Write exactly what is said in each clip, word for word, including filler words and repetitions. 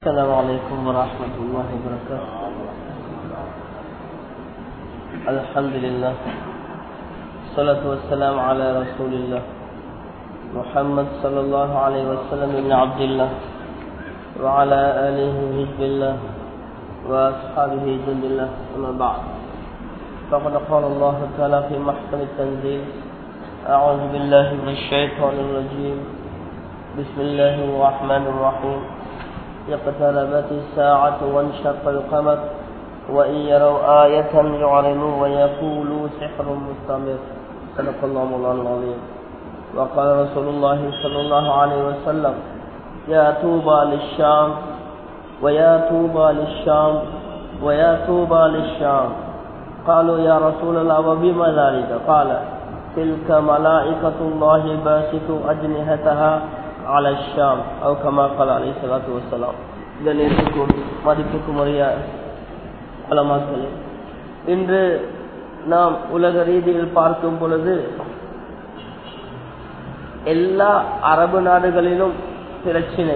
السلام عليكم ورحمة الله وبركاته. الحمد لله والصلاة والسلام على رسول الله محمد صلى الله عليه وسلم ابن عبد الله وعلى آله حزب الله وأصحابه جند الله. أما بعد، فقد قال الله تعالى في محكم التنزيل: أعوذ بالله من الشيطان الرجيم، بسم الله الرحمن الرحيم. اقتربت الساعة وانشق القمر وإن يروا آية يعرضوا ويقولوا سحر مستمر. صدق الله مولانا العظيم. وقال رسول الله صلى الله عليه وسلم: يا طوبى للشام ويا طوبى للشام ويا طوبى للشام. قالوا يا رسول الله وبما ذلك؟ قال: تلك ملائكة الله باسط أجنحتها على الشام أو كما قال عليه الصلاة والسلام. கணேசுக்கும் மதிப்புக்கும் உரிய உலமாக்களே, இன்று நாம் உலக ரீதியில் பார்க்கும் பொழுது எல்லா அரபு நாடுகளிலும் பிரச்சினை.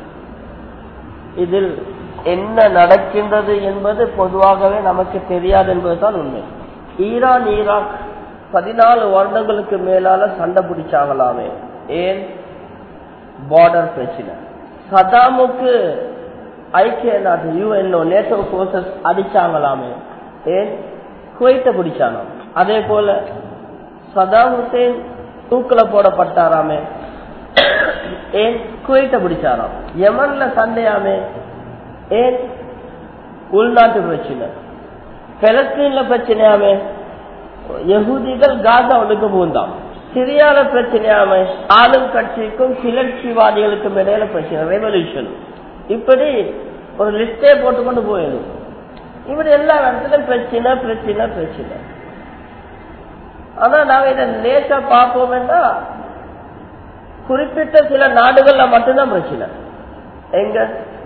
இதில் என்ன நடக்கின்றது என்பது பொதுவாகவே நமக்கு தெரியாது என்பதுதான் உண்மை. ஈரான் ஈராக் பதினாலு வருடங்களுக்கு மேலால சண்டை பிடிச்சாங்களாமே. ஏன்? பார்டர் பிரச்சனை. சதாமுக்கு ஐக்கிய நாட்டு யூஎன்ஓ நேட்டோ போர்சஸ் அடிச்சாங்களாமே. ஏன்? குவைத்தை பிடிச்சாங்க. அதே போல சதாம் ஹுசேன் தூக்கில போடப்பட்டாராமே. ஏன்? குவைத்தை பிடிச்சாராம். யமன்ல சண்டையாமே. ஏன்? உள்நாட்டு பிரச்சனை. பலஸ்தீன்ல பிரச்சனையாமே. யகூதிகள் காசாவுக்கு பூந்தான். சிரியால பிரச்சனையாம ஆளும் கட்சிக்கும் கிளர்ச்சிவாதிகளுக்கும் இடையில பிரச்சனை, ரெவல்யூஷன். இப்படி ஒரு லிஸ்டே போட்டுக்கொண்டு போயிடும். இப்படி எல்லா இடத்துலயும் பிரச்சனை பிரச்சனை பிரச்சனை. ஆனா நாங்க இதை லேசா பார்ப்போம்னா குறிப்பிட்ட சில நாடுகள்ல மட்டும்தான் பிரச்சனை. எங்க?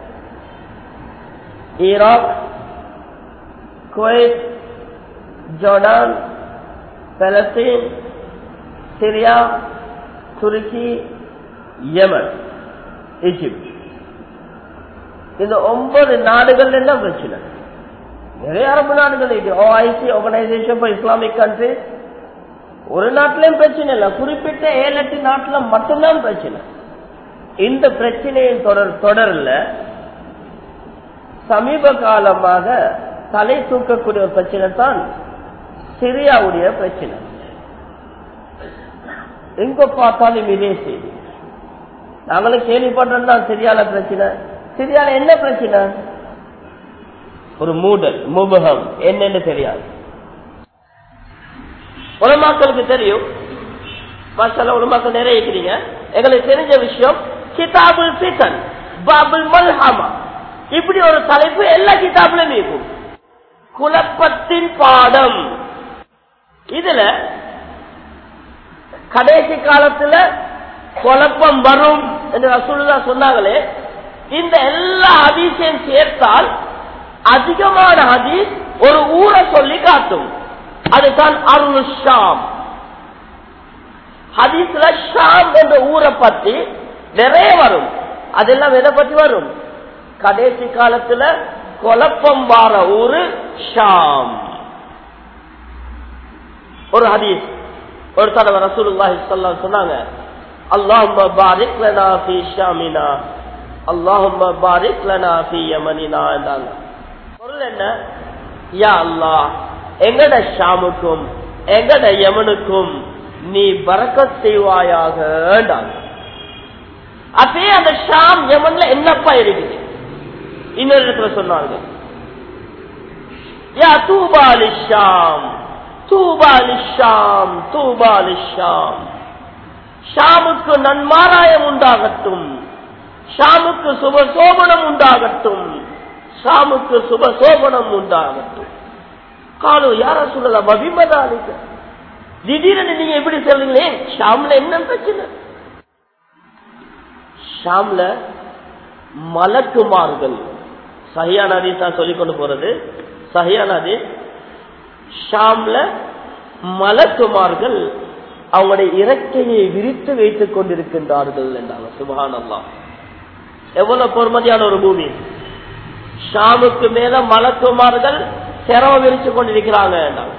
Iraq, Kuwait, Jordan, Palestine, Syria, துருக்கி, யமன், ஈஜிப்ட். இந்த ஒன்பது நாடுகள் எல்லாம் பிரச்சனை. நிறைய அரபு நாடுகள் இருக்கு. OIC, organisation for Islamic country. ஒரு நாட்டிலையும் பிரச்சனை இல்லை, குறிப்பிட்ட ஏழு எட்டு நாட்டுல மட்டும்தான் பிரச்சனை. இந்த பிரச்சனையின் தொடர் தொடர்ல சமீப காலமாக தலை தூக்கக்கூடிய ஒரு பிரச்சனை தான் சிரியாவுடைய பிரச்சனை. எங்க பார்த்தாலும் இதே செய்தி. நாங்களும் கேள்விப்பட்டோம் தான் சிரியால பிரச்சனை. சிரியால என்ன பிரச்சனை? ஒரு மூடல், முபகம் என்னன்னு தெரியாது. உலமாக்களுக்கு தெரியும். மாஷாஅல்லாஹ், உலமாக்கள் நிறைய இருக்கிறீங்க. எங்களுக்கு தெரிஞ்ச விஷயம் கிதாபுல் ஃபிதன், பாபுல் மல்ஹமா, இப்படி ஒரு தலைப்பு எல்லா கிதாபுலயும் இருக்கும். குழப்பத்தின் பாடம். இதுல கடைசி காலத்துல குழப்பம் வரும் என்று ரசூலுல்லாஹ் சொன்னாங்களே. இந்த எல்லா ஹதீஸையும் சேர்த்தால் அதிகமான ஹதீஸ் ஒரு ஊரை சொல்லி காட்டும். அதுதான் அருள் ஷாம். ஹதீஸ்ல ஷாம் என்ற ஊரை பத்தி நிறைய வரும். அதெல்லாம் எதை பத்தி வரும்? கடைசி காலத்துல குழப்பம் வார ஊரு ஷாம். ஒரு ஹதீஸ் ஒரு தடவை ரசூலுல்லாஹி ஸல்லல்லாஹு அலைஹி சொன்னாங்க: அல்லாஹும்ம பாரிக் லனா ஃபீ ஷாமினா, அல்லாஹும்ம பாரிக் லனா ஃபீ யமனினா என்றாங்க. பொருள் என்ன? யா அல்லாஹ், எங்கட ஷாமுக்கும் எங்கட யமனுக்கும் நீ பரக்கத் செய்வாயாக என்றாங்க. அப்பே அந்த ஷாம் யமன்ல என்னப்பா இருக்குது? இன்னொரு இடத்துல சொன்னாங்க: யா தூபா லிஷாம், தூபா லிஷாம், தூபா லிஷாம். ஷாமுக்கு நன்மாராயம் உண்டாகட்டும், ஷாமுக்கு சுபசோபனம் உண்டாகட்டும், ஷாமுக்கு சுபசோபனம் உண்டாகட்டும். காலு யார சொல்லல பபிமதாலிக்க, திடீரென நீங்க எப்படி சொல்றீங்களே? ஷாம்ல என்ன பிரச்சனை? ஷாம்ல மலக்குமார்கள், சஹியான ஹதீஸ் தான் சொல்லிக் கொண்டு போறது. சஹியான ஹதீஸ், ஷாம்ல மலக்குமார்கள் அவங்களுடைய இறக்கையை விரித்து வைத்துக் கொண்டிருக்கின்றார்கள் என்றாங்க. சுப்ஹானல்லாஹ், எவ்வளவு பொறுமதியான ஒரு பூமி. ஷாமுக்கு மேல மலக்குமார்கள் செரவ விரிச்சு கொண்டிருக்கிறாங்க.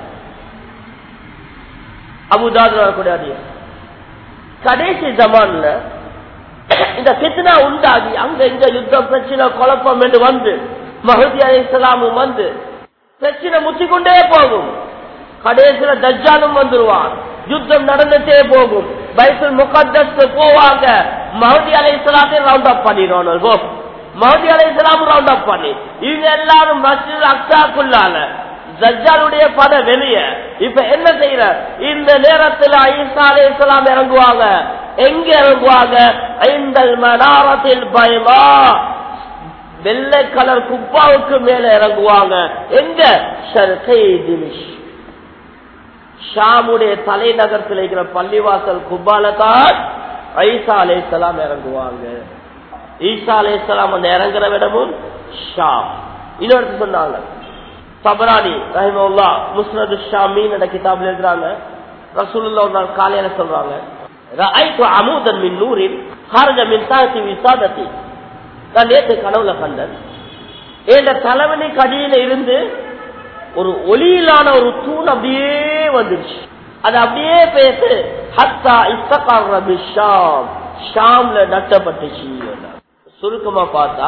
அபுதாபி கடைசி ஜமான்ல இந்த ஃபித்னா உண்டாகி அங்க இங்க யுத்தம் பிரச்சனை குழப்பம் என்று வந்து மஹதி அலைஹிஸ்ஸலாமும் வந்து பிரச்சனை முற்றிக்கொண்டே போகும். கடைசியில தஜ்ஜாலும் வந்துருவான். யுத்தம் நடந்துட்டே போகும். பைத்துல் முகத்தஸ்க்கு போவாங்க. மஹதி அலைஹிஸ்ஸலாத்தை ரவுண்ட் அப் பண்ணிடுவாங்க. மஹதி அலைஹிஸ்ஸலாம் ரவுண்ட் அப் பண்ணி இவங்க எல்லாரும் மஸ்ஜித் அக்ஸாக்குள்ளால தஜ்ஜாலுடைய பட வெளியே. இப்ப என்ன செய்யற? இந்த நேரத்தில் ஈசா அலைஹிஸ்ஸலாம் இறங்குவாங்க. எங்க இறங்குவாங்க? ஐந்தல் மனாரத்தில் பைமா, வெள்ளை கலர் குப்பாவுக்கு மேல இறங்குவாங்க. எங்க? ஷர்கை திமிஷ், ஷாமுடைய தலைநகரத்தில் இருக்கிற பள்ளிவாசல் குப்பால தான் ஈசா அலைஹிஸ்ஸலாம் இறங்குவாங்க. ஈசா அலைஹிஸ்ஸலாம் அந்த இறங்குற இடமும் ஷாம். இன்னொரு சொன்னாங்க தபரானி ரஹிமஹுல்லாஹ் முஸ்னது ஷாமீன் என்ற கிதாபில் எழுதுறாங்க. ரசூலுல்லாஹ் ஒரு நாள் காலையில சொல்றாங்க, ரஅய்து அமூதன் மின் நூரின் ஹர்ஜ மின் தாத்தி விசாதத்தி. நான் நேற்று கனவுல கண்டேன், என்ற தலைவனி கடியில இருந்து ஒரு ஒளியிலான ஒரு தூண் அப்படியே வந்துருச்சு. அது அப்படியே பேசு ஹத்தா இஸ்தகர்ர பிஷாம், ஷாம்ல நட்டப்பட்டுச்சு. சுருக்கமா பார்த்தா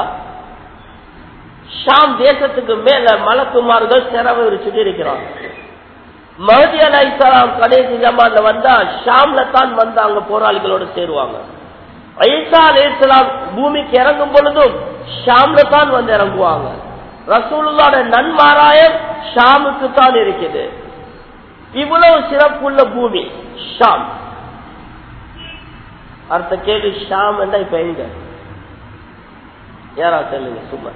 ஷாம் தேசத்துக்கு மேல மலக்குமார்கள் செரவ விரிச்சுட்டு இருக்கிறாங்க. மஹதி அலைஹிஸ்ஸலாம் கடைசி ஜமான்ல வந்தா ஷாம்ல தான் வந்து அங்க போராளிகளோட சேருவாங்க. ஈசா அலைஹிஸ்ஸலாம் பூமிக்கு இறங்கும் பொழுதும் ஷாம்ல தான் வந்து இறங்குவாங்க. ரசூலுல்லாஹ்வோட நன்மாராயம் ஷாமுக்கு தான் இருக்குது. இவ்வளவு சிறப்புள்ள பூமி ஷாம். அடுத்த கேள்வி, ஷாம் என்றா இப்ப எங்க? யாரா சொல்லுங்க சும்மா.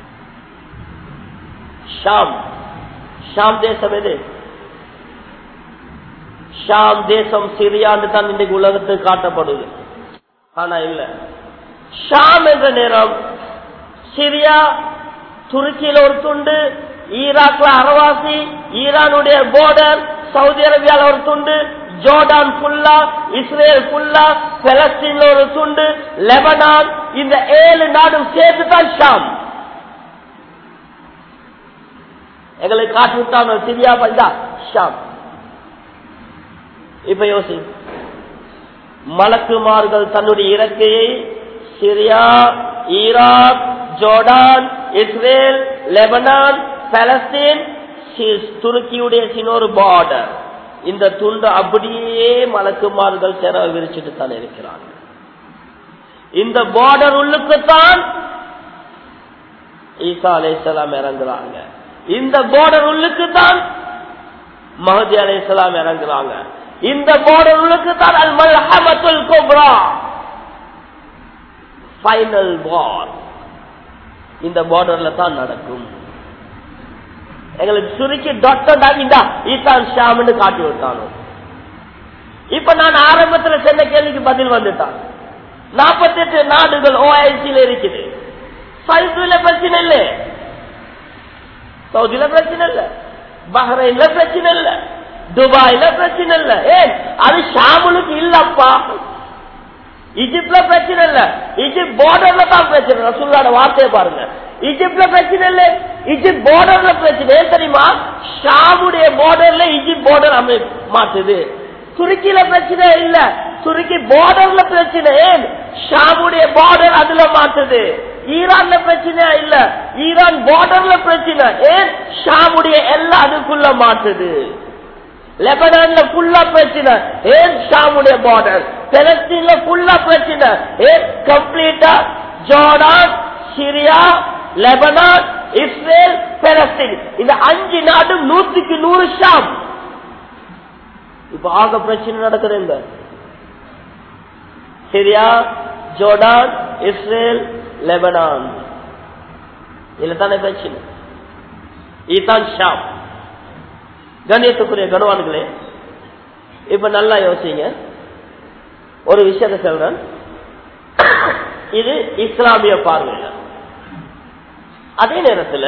ஷாம் ஷாம் தேசம் எது? ஷாம் தேசம் சிரியான்னு தான் இன்றைக்கு உலகத்துக்கு காட்டப்படுது. ஆனா இல்ல, ஷாம் என்ற நேரம் சிரியா, துருக்கியில ஒரு துண்டு, ஈராக்ல அரவாசி, ஈரானுடைய போர்டர், சவுதி அரேபியால ஒரு துண்டு, ஜோர்டான் ஃபுல்லா, இஸ்ரேல் ஃபுல்லா, பலஸ்தீன்ல ஒரு துண்டு, லெபனான், இந்த ஏழு நாடும் சேர்த்து தான் ஷாம். எங்களுக்கு காட்டு விட்டாங்க சிரியா பஞ்சா ஷாம். இப்ப யோசி, மலக்குமார்கள் தன்னுடைய இறக்கையை Syria, Iraq, Jordan, Israel, Lebanon, Palestine, துருக்கியுடைய சின்னொரு பார்டர், இந்த துண்டு அப்படியே மலக்குமார்கள் செரவ விரிச்சுட்டு தான் இருக்கிறாங்க. இந்த பார்டர் உள்ளுக்குத்தான் ஈசா அலைஹிஸ்ஸலாம் இறங்குறாங்க. இந்த பார்டர் உள்ளுக்கு தான் மஹதி அலைஹிஸ்ஸலாம் இறங்குறாங்க. இந்த பார்டர் உள்ளுக்கு தான் அல் மல்ஹமத்துல் குப்ரா, ஃபைனல் வார் இந்த பார்டர்ல தான் நடக்கும். எங்களுக்கு சுருக்கி டாக்டர் ஈசான் ஷாம்னு காட்டி விட்டாங்க. இப்ப நான் ஆரம்பத்துல சென்ற கேள்விக்கு பதில் வந்துட்டான். நாற்பத்தி எட்டு நாடுகள் ஓஐசியில இருக்குது. சவுதியில பிரச்சனை இல்லை, சவுதியில பிரச்சனை இல்ல, பஹ்ரைன்ல பிரச்சனை இல்ல, துபாயில பிரச்சனை இல்ல. ஏன்? அது ஷாமுலுக்கு இல்லப்பா. ஈஜிப்ட்ல பிரச்சனை இல்ல, ஈஜிப்ட் பார்டர்ல தான் பிரச்சனை. ரசூலுல்லாஹ்வோட வார்த்தையை பாருங்க, ஈஜிப்ட்ல பிரச்சனை இல்ல, ஈஜிப்ட் பார்டர்ல பிரச்சனை. ஏன் தெரியுமா? ஷாமுடைய பார்டர்ல ஈஜிப்ட் பார்டர் அமை மாற்றுது. துருக்கியில பிரச்சனை இல்ல, துருக்கி பார்டர்ல பிரச்சனை. ஏன்? ஷாமுடைய பார்டர் அதுல மாற்றுது. ஈரான்ல பிரச்சனை இல்ல, ஈரான் பார்டர்ல பிரச்சனை. ஏன்? ஷாமுடைய எல்லா அதுக்குள்ள மாற்றுது. லெபனான்ல ஃபுல்லா பிரச்சனை. ஏன்? ஷாமுடைய பார்டர். பலஸ்தீன்ல ஃபுல்லா பிரச்சனை. ஏன்? கம்ப்ளீட்டா Jordan, Syria, Lebanon, Israel, Palestine, இந்த அஞ்சு நாடும் நூற்றுக்கு நூறு ஷாம். இப்ப ஆக பிரச்சனை நடக்குதுங்க. சிரியா, ஜோர்டான், இஸ்ரேல், லெபனான், இதுல தானே பிரச்சனை. இதுதான் ஷாம். கண்ணியத்துக்குரிய கனவான்களே, இப்ப நல்லா யோசிங்க. ஒரு விஷயத்தை சொல்றேன், இது இஸ்லாமிய பார்வையில். அதே நேரத்தில்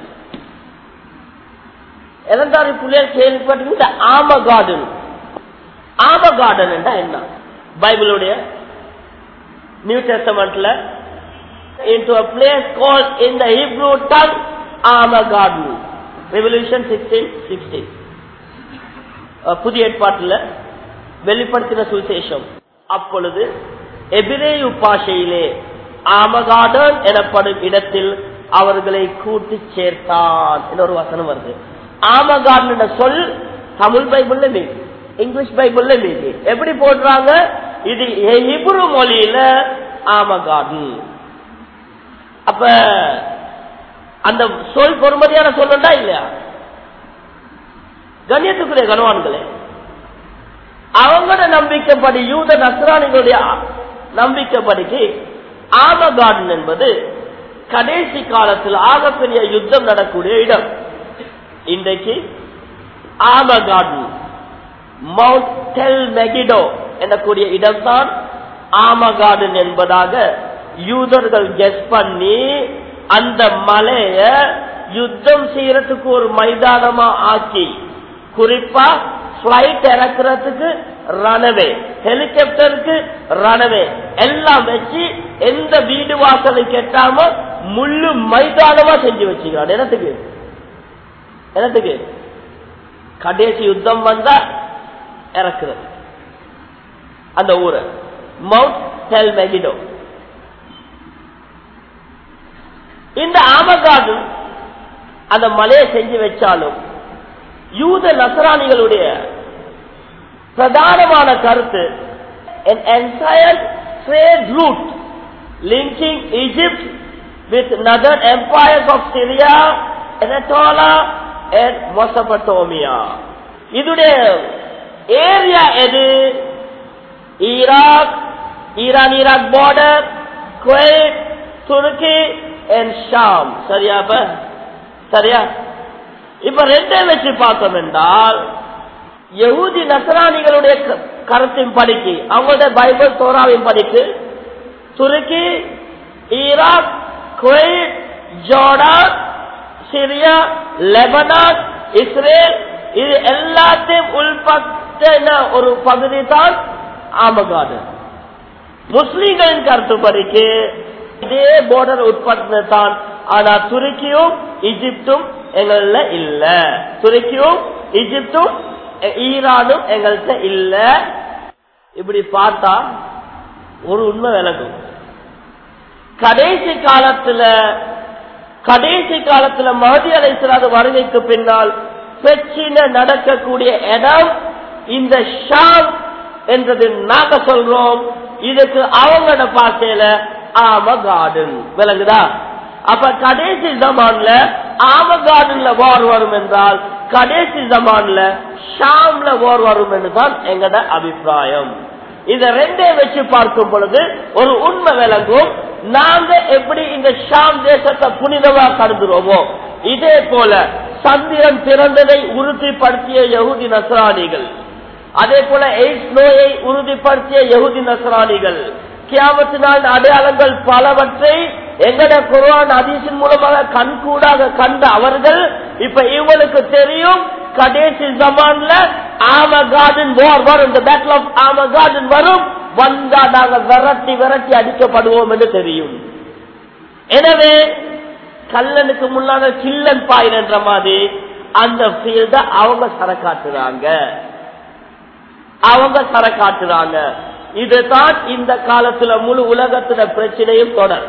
இரண்டாவது புள்ளியர் கேள்விப்பட்ட ஆம கார்டன். ஆம கார்டன் என்ன? பைபிளுடைய நியூ டெஸ்டமெண்ட்ல into a place called in the Hebrew tongue Armageddon. Revelation sixteen sixteen. புதிய ஏற்பாட்டில் வெளிப்படுத்தின சுவிசேஷம். அப்பொழுது எபிரேயு பாஷையிலே ஆமகாடன் எனப்படும் இடத்தில் அவர்களை கூட்டி சேர்த்தான் என்ற ஒரு வசனம் வருது. ஆமகாடன் என்ற சொல் தமிழ் பைபிள்ல மீது, இங்கிலீஷ் பைபிள்ல மீது எப்படி போடுறாங்க? இது ஹீப்ரு மொழியில ஆமகாடன். அப்ப அந்த சொல் பொறுமதியான சொல்லா இல்லையா? கண்ணியத்துக்குரிய கனவான்களே, அவங்களோட நம்பிக்கைப்படி, யூத நஸ்ரானிகளுடைய நம்பிக்கைப்படிக்கு ஆமகாடன் என்பது கடைசி காலத்தில் ஆகப்பெரிய யுத்தம் நடக்கூடிய இடம். இன்றைக்கு ஆமகாடன் மவுண்ட் டெல் மெகிடோ எனக்கூடிய இடம்தான் ஆமகாடன் என்பதாக யூதர்கள் கெஸ் பண்ணி அந்த மலைய யுத்தம் செய்யறதுக்கு ஒரு மைதானமா ஆக்கி, குறிப்பா பிளைட் இறக்குறதுக்கு ரனவே, ஹெலிகாப்டருக்கு ரனவே எல்லாம் வச்சு எந்த வீடு வாசலை கெட்டாம முள்ளு மைதானமா செஞ்சு வச்சுக்கிறான். என்னத்துக்கு என்னத்துக்கு கடைசி யுத்தம் வந்தா இறக்குறது அந்த ஊரை மவுண்ட் டெல் மெகிடோ. இந்த ஆமகாடன் அந்த மலையை செஞ்சு வச்சாலும் யூத நசராணிகளுடைய பிரதானமான கருத்து an entire trade route linking Egypt with northern empires of Syria, Anatolia and Mesopotamia. இதுடைய ஏரியா எது? Iraq, Iran Iraq border, Kuwait, துருக்கி and ஷாம். சரியா? சரியா? இப்ப ரெண்டே வச்சு பார்த்தோம் என்றால், யஹூதி நசரானிகளுடைய கருத்தின் படிக்கு, அவங்களுடைய பைபிள் தோராவின் படிக்கு துருக்கி, Iraq, Kuwait, Jordan, Syria, Lebanon, Israel, இது எல்லாத்தையும் உள்பட்ட ஒரு பகுதி தான் ஆமகாடன். முஸ்லிம்களின் கருத்துப்படிக்கு இதே பார்டர் உட்பட்டதான். ஆனா துருக்கியும் ஈஜிப்டும் எங்கள்ல இல்ல, துருக்கியும் ஈஜிப்டும் ஈரானும் எங்கள்கிட்ட இல்ல. இப்படி பார்த்தா ஒரு உண்மை விளங்கும். கடைசி காலத்துல கடைசி காலத்துல மஹதி அலைஹிஸ்ஸலாம் வருகைக்கு பின்னால் பிரச்சனை நடக்கக்கூடிய இடம் இந்த ஷாம் என்றது நாங்க சொல்றோம். இதுக்கு அவங்களோட பாசையில ஆமகாடன். விளங்குதா? அப்ப கடைசி ஜமான்ல ஆமகாடன்ல வார் வரும் என்றால் கடைசி ஜமான்ல ஷாம்ல வார் வரும் என்றுதான் எங்கட அபிப்பிராயம். இத ரெண்டே வச்சு பார்க்கும் பொழுது ஒரு உண்மை விளங்கும். நாங்க எப்படி இந்த ஷாம் தேசத்தை புனிதமா கருதுறோமோ, இதே போல சந்திரன் பிறந்ததை உறுதிப்படுத்திய யஹூதி நஸ்ரானிகள், அதே போல எய்ட்ஸ் நோயை உறுதிப்படுத்திய யஹூதி நஸ்ரானிகள், கியாமத்தினால் அடையாளங்கள் பலவற்றை எங்கட குர்ஆன் ஹதீஸின் மூலமாக கண்கூடாக கண்ட அவர்கள் இப்ப இவங்களுக்கு தெரியும் கடைசி ஜமான்ல ஆமகாடன் வார் வரும், இந்த பேட்டில் ஆஃப் ஆமகாடன் வரும், வந்தா நாங்க விரட்டி விரட்டி அடிக்கப்படுவோம் என்று தெரியும். எனவே கல்லனுக்கு முன்னால கில்லன் பாயின் என்ற மாதிரி அந்த ஃபீல்ட அவங்க சரக்காட்டுறாங்க அவங்க சரக்காட்டுறாங்க இதுதான் இந்த காலத்துல முழு உலகத்துல பிரச்சனையும் தொடர்,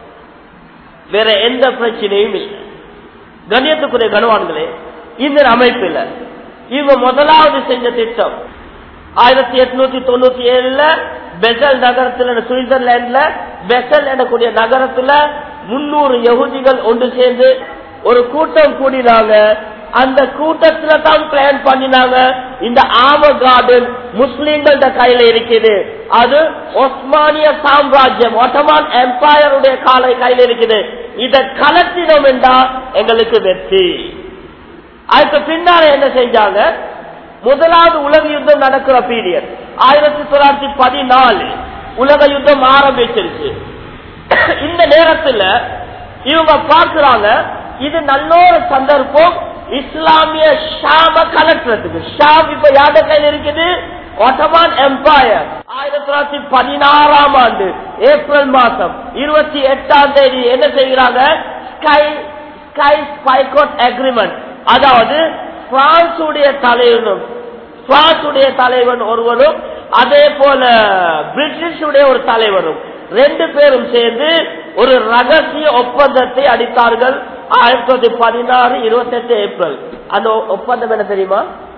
வேற எந்த பிரச்சனையும் இல்லை. கண்ணியத்துக்குரிய கனவான்களே, இந்த அமைப்பில் இவங்க முதலாவது செஞ்ச திட்டம் ஆயிரத்தி எட்நூத்தி தொண்ணூத்தி ஏழுல பெசல் நகரத்துல, சுவிட்சர்லாந்துல பெசல் எனக்கூடிய நகரத்துல முன்னூறு யஹூதிகள் ஒன்று சேர்ந்து ஒரு கூட்டம் கூடினாங்க. அந்த கூட்டத்துல தான் பிளான் பண்ணினாங்க, இந்த ஆமகாடன் முஸ்லிம்கள கையில இருக்குது, அது ஒஸ்மானிய சாம்ராஜ்யம் ஒட்டமான் எம்பையருடைய காலை கையில இருக்குது, இதை கலத்தினோம் என்றா எங்களுக்கு வெற்றி. அதுக்கு பின்னால என்ன செஞ்சாங்க? முதலாவது உலக யுத்தம் நடக்கிற பீரியட் ஆயிரத்தி தொள்ளாயிரத்தி பதினாலு உலக யுத்தம் ஆரம்பிச்சிருச்சு. இந்த நேரத்தில் இவங்க பார்க்கிறாங்க இது நல்ல ஒரு சந்தர்ப்பம் இஸ்லாமிய ஷாம கலட்டுறதுக்கு. ஷாம் இப்ப யார கையில் இருக்குது? Ottoman empire. ஆயிரத்தி தொள்ளாயிரத்தி பதினாறாம் ஆண்டு ஏப்ரல் மாசம் இருபத்தி எட்டாம் தேதி என்ன செய்கிறாங்க? Sykes Sykes Picot agreement. அதாவது பிரான்சுடைய தலைவனும் பிரான்சுடைய தலைவன் ஒருவரும் அதே போல பிரிட்டிஷுடைய ஒரு தலைவரும் ரெண்டு பேரும் சேர்ந்து ஒரு ரகசிய ஒப்பந்தத்தை அடித்தார்கள். ஆயிரத்தி தொள்ளாயிரத்தி பதினாறு இருபத்தி எட்டு ஏப்ரல். அந்த ஒப்பந்தம் என்ன தெரியுமா?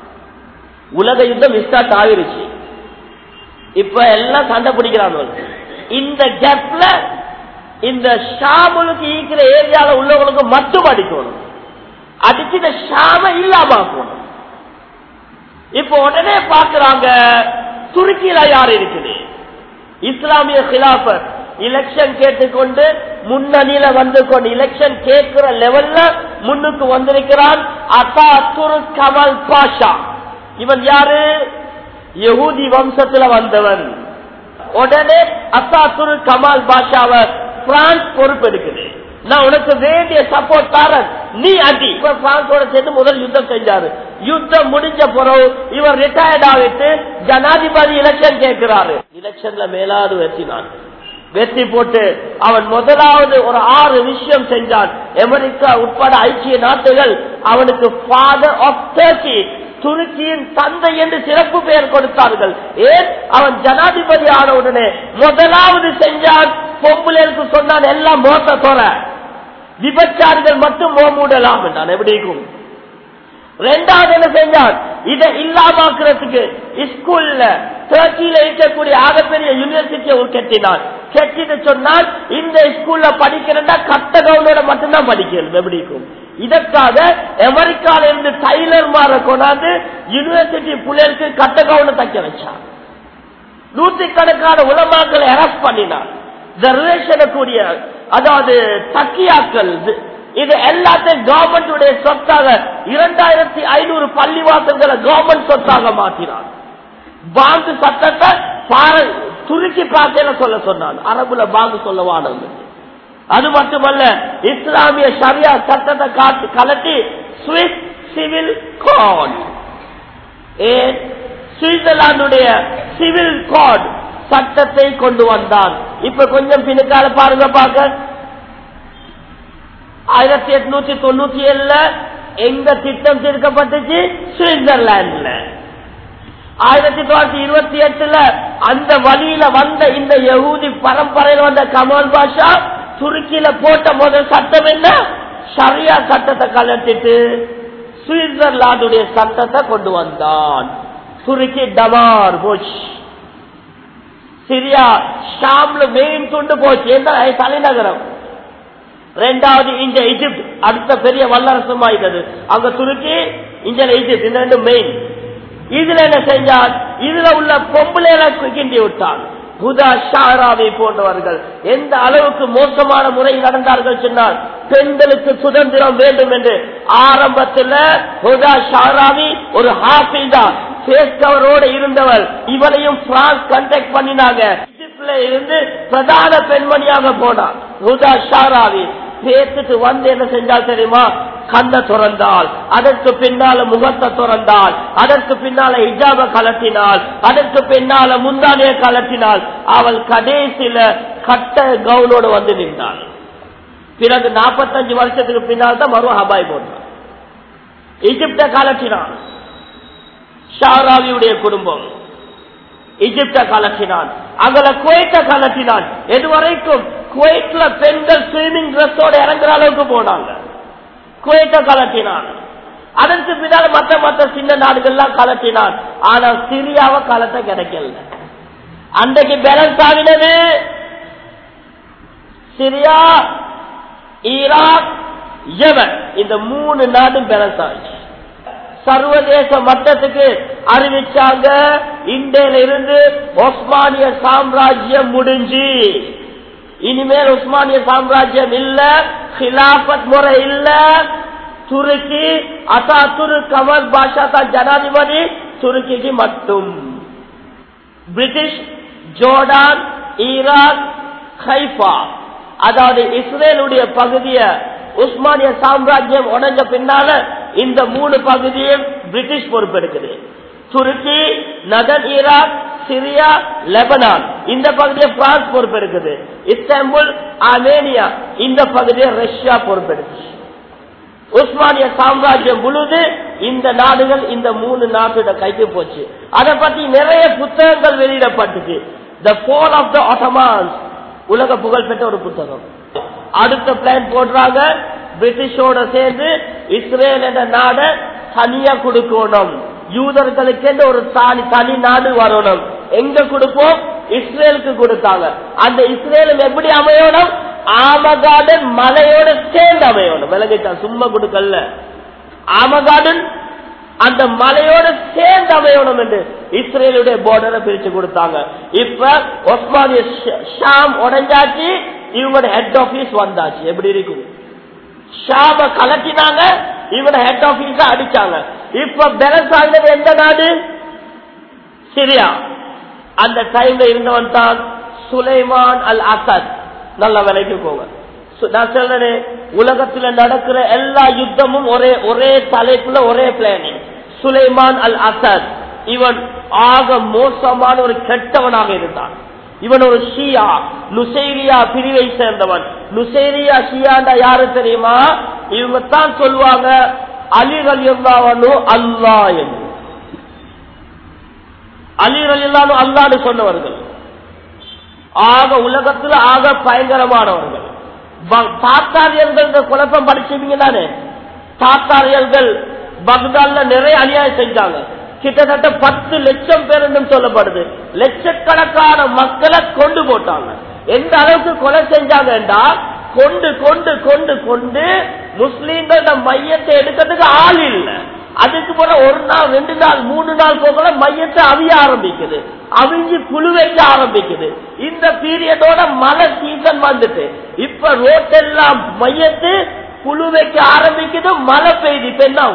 உலக யுத்தம் ஸ்டார்ட் ஆகிருச்சு. இப்ப எல்லாம் சண்டை பிடிக்கிறாங்க. இந்த கேப்ல இந்த ஷாமுலுக்கு ஈக்கிற ஏரியால உள்ளவங்களுக்கு மட்டும் அடிக்கணும். அடிச்சு இந்த ஷாம இல்லாம ஆக்கணும். இப்ப உடனே பாக்குறாங்க துருக்கியில யார் இருக்குது? இஸ்லாமிய கிலாபத் எலெக்ஷன் கேட்டுக்கொண்டு முன்னணியில வந்து கொண்டு எலெக்ஷன் கேட்கிற லெவல்ல முன்னுக்கு வந்திருக்கிறான் அத்தாதுர்க் கமல் பாஷா. இவன் யாரு? யஹூதி வம்சத்துல வந்தவன். உடனே அத்தாதுர்க் கமால் பாஷாவை பிரான்ஸ் பொறுப்பெடுக்குது. நான் உனக்கு வேண்டிய சப்போர்ட் தரேன், நீ அடி. பிரான்ஸோட சேர்ந்து முதல் யுத்தம் செஞ்சாரு. யுத்தம் முடிஞ்ச பிறகு இவர் ரிட்டையர்ட் ஆகிட்டு ஜனாதிபதி எலெக்ஷன் கேட்கிறாரு. எலெக்ஷன்ல மேலாவது வெற்றினான். வெற்றி போட்டு அவன் முதலாவது ஒரு ஆறு விஷயம் செஞ்சான். அமெரிக்கா உட்பட ஐக்கிய நாடுகள் அவனுக்கு ஃபாதர் ஆஃப் டர்க்கி, துருக்கியின் தந்தை என்று சிறப்பு பெயர் கொடுத்தார்கள். ஏன்? அவன் ஜனாதிபதி ஆன உடனே முதலாவது செஞ்சான், பொம்புலேருக்கு சொன்னான் எல்லாம் மோச தோற, விபச்சாரிகள் மட்டும் மோமூடலாம் என்றான். எப்படி இருக்கும்? ரெண்டாவது என்ன செஞ்சான்? இதை இல்லாமக்கிறதுக்கு ஸ்கூல்ல துருக்கியில இருக்கக்கூடிய ஆகப்பெரிய யூனிவர்சிட்டியை ஒரு கட்டினான். கட்டிட்டு சொன்னால் இந்த ஸ்கூல்ல படிக்கிறதா கட்ட கவுனோட மட்டும்தான் படிக்கிறது. எப்படி இருக்கும்? இதற்காக அமெரிக்கால இருந்து டைலர் மாற கொண்டாந்து யூனிவர்சிட்டி பிள்ளைகளுக்கு கட்ட கவுன தைக்க வச்சான். நூற்றுக்கணக்கான உலமாக்களை அரெஸ்ட் பண்ணினான். கூடிய அதாவது தக்கியாக்கள் இது எல்லாத்தையும் கவர்மெண்ட் சொத்தாக இரண்டாயிரத்தி ஐநூறு பள்ளிவாசல்களை கவர்மெண்ட் சொத்தாக மாற்றினான். பாங்கு சட்டத்தை துருக்கி பாசையில சொல்ல சொன்னான். அரபுல பாங்கு சொல்லவானது. அது மட்டுமல்ல, இஸ்லாமிய ஷரியா சட்டத்தை காட்டி கலட்டி சுவிஸ் சிவில் கோட், சுவிட்சர்லாந்துடைய சிவில் கோட் சட்டத்தை கொண்டு வந்தான். இப்ப கொஞ்சம் பின்னுக்கால பாருங்க பார்க்க. ஆயிரத்தி எட்நூத்தி தொண்ணூத்தி ஏழுல எங்க திட்டம் தீர்க்கப்பட்டுச்சு? சுவிட்சர்லாந்துல. ஆயிரத்தி தொள்ளாயிரத்தி இருபத்தி எட்டுல அந்த வழியில வந்த இந்த யஹூதி பரம்பரையில வந்த கமால் பாஷா துருக்கியில போட்ட முதல் சட்டம் என்ன? ஷரியா சட்டத்தை கலட்டிட்டு சுவிட்சர்லாந்துடைய சட்டத்தை கொண்டு வந்தான். துருக்கி டமார் போச்சு. சிரியா ஷாம்ல மெயின் துண்டு போச்சு. என்ன தலைநகரம். ரெண்டாவது இங்க எகிப்து அடுத்த பெரிய வல்லரசு ஆயிட்டது. அங்க துருக்கி, இங்க எகிப்து, இந்த ரெண்டு மெயின். இதுல என்ன செஞ்சான்? இதுல உள்ள பொம்பளைகளை கிண்டி விட்டான். ஹுதா ஷாராவி போன்றவர்கள் எந்த அளவுக்கு மோசமான முறை நடந்தார்கள் சொன்னால், பெண்களுக்கு சுதந்திரம் வேண்டும் என்று ஆரம்பத்தில் ஹுதா ஷாராவி ஒரு ஹாஃபிதா ஃபேஸ் கவரோடு இருந்தவர். இவளையும் பிரான்ஸ் கான்டாக்ட் பண்ணினாங்க. இஜிப்ட்ல இருந்து பிரதான பெண்மணியாக போனார் ஹுதா ஷாராவி. பேசிட்டு வந்து என்ன செஞ்சால் தெரியுமா? கண்ண துறந்தாள், அதற்கு பின்னால முகத்தை துறந்தாள், அதற்கு பின்னால ஹிஜாப கலட்டினாள், அதற்கு பின்னால முந்தானைய கலட்டினாள். அவள் கடைசியில கட்ட கவுனோடு வந்து நின்றாள். பிறகு நாற்பத்தஞ்சு வருஷத்துக்கு பின்னால் தான் மறு ஹபாய் போட்டான். எகிப்த கலட்டினான். ஷாராவியுடைய குடும்பம் எகிப்த கலட்டினான். அகல குவைத்த கலட்டினான். எதுவரைக்கும் குவைட்ல பெண்கள் ஸ்விமிங் டிரெஸ்ஸோட இறங்குற அளவுக்கு போனாங்க. குவைத்த கலட்டினான். அதற்கு பின்னால் மற்ற மற்ற சின்ன நாடுகள்லாம் கலட்டினான். ஆனா சிரியாவை கலட்ட கிடைக்கல. அன்றைக்கு பேலன்ஸ் ஆகினது சிரியா, ஈராக், யமன். இந்த மூணு நாடும் பேலன்ஸ் ஆகிச்சு. சர்வதேச மட்டத்துக்கு அறிவிச்சாங்க, இந்தியில இருந்து ஒஸ்மானிய சாம்ராஜ்யம் முடிஞ்சு, இனிமேல் உஸ்மானிய சாம்ராஜ்யம் இல்ல, கிலாபத் முறை இல்ல. துருக்கி அத்தாதுர்க் கமால் பாஷா தான் ஜனாதிபதி, துருக்கிக்கு மட்டும். பிரிட்டிஷ், ஜோர்டான், ஈராக், ஹைஃபா, அதாவது இஸ்ரேலுடைய பகுதியை உஸ்மானிய சாம்ராஜ்யம் உடைஞ்ச பின்னால இந்த மூணு பகுதியும் பிரிட்டிஷ் பொறுப்பெடுக்குது. துருக்கி, நதன் ஈராக், சிரியா, லெபனான் இந்த பகுதியை பிரான்ஸ் பொறுப்பெடுக்குது. இஸ்தான்புல், ஆர்மேனியா இந்த பகுதியை ரஷ்யா பொறுப்பெடுத்து உஸ்மானிய சாம்ராஜ்யம் முழுது இந்த நாடுகள் இந்த மூணு நாட்டோட கைக்கு போச்சு. அதை பத்தி நிறைய புத்தகங்கள் வெளியிடப்பட்டுச்சு. த ஃபால் ஆஃப் த ஆட்டோமான்ஸ் உலக புகழ்பெற்ற ஒரு புத்தகம். அடுத்த பிளான் போடுறாங்க, பிரிட்டிஷோட சேர்ந்து இஸ்ரேல் என்ற நாடை தனியா கொடுக்கணும், யூதர்களுக்கு ஒரு தனி தனி நாடு வரணும். எங்க கொடுப்போம்? இஸ்ரேலுக்கு கொடுத்தாங்க. அந்த இஸ்ரேலும் எப்படி அமையணும்? ஆமகாடன் மலையோட சேர்ந்து அமையணும். விலகிட்டான், சும்மா கொடுக்கல. ஆமகாடன் அந்த மலையோட சேர்ந்து அமையணும் என்று இஸ்ரேலுடைய பார்டரை பிரிச்சு கொடுத்தாங்க. இப்ப ஒஸ்மானிய ஷாம் உடைஞ்சாச்சு, இவங்களோட ஹெட் ஆபீஸ் வந்தாச்சு. எப்படி இருக்கும்? ஷாம கலட்டினாங்க, இவங்க ஹெட் ஆபீஸ அடிச்சாங்க. இப்ப பேலன்ஸ் ஆனது எந்த நாடு? சிரியா. அந்த டைம்ல இருந்தவன் தான் சுலைமான் அல் அசத். நல்ல விலைக்கு போங்க. நான் சொல்றேன், உலகத்துல நடக்கிற எல்லா யுத்தமும் ஒரே ஒரே தலைப்புல ஒரே பிளானிங். சுலைமான் அல் அசத் இவன் ஆக மோசமான ஒரு கெட்டவனாக இருந்தான். இவன் ஒரு ஷியா, நுசைரியா பிரிவை சேர்ந்தவன். நுசைரியா ஷியாண்டா யாரு தெரியுமா? இவங்க தான் சொல்லுவாங்க அலி ரலியல்லாஹு அல்லாஹ் என்று. அலி ரலியல்லாஹு அல்லாஹ்னு சொன்னவர்கள் ஆக உலகத்தில் ஆக பயங்கரமானவர்கள். தாத்தாரியர்கள் குழப்பம் படிச்சீங்க தானே? தாத்தாரியர்கள் பக்தாத்ல நிறைய அநியாயம் செஞ்சாங்க. கிட்டத்தட்ட பத்து லட்சம் பேர் என்றும் சொல்லப்படுது. லட்சக்கணக்கான மக்களை கொண்டு போட்டாங்க. எந்த அளவுக்கு கொலை செஞ்சாங்கன்றா, கொண்டு கொண்டு கொண்டு கொண்டு முஸ்லீம்களோட மையத்தை எடுக்கிறதுக்கு ஆள் இல்லை. அதுக்கு போல ஒரு நாள் ரெண்டு நாள் மூணு நாள் போகல மையத்தை அவிய ஆரம்பிக்குது, அவிஞ்சு புழு வைக்க ஆரம்பிக்குது. இந்த பீரியடோட மழை சீசன் வந்துட்டு இப்ப ரோட்டெல்லாம் மையத்து புழு வைக்க ஆரம்பிக்குது, மழை பெய்யுது. இப்ப என்ன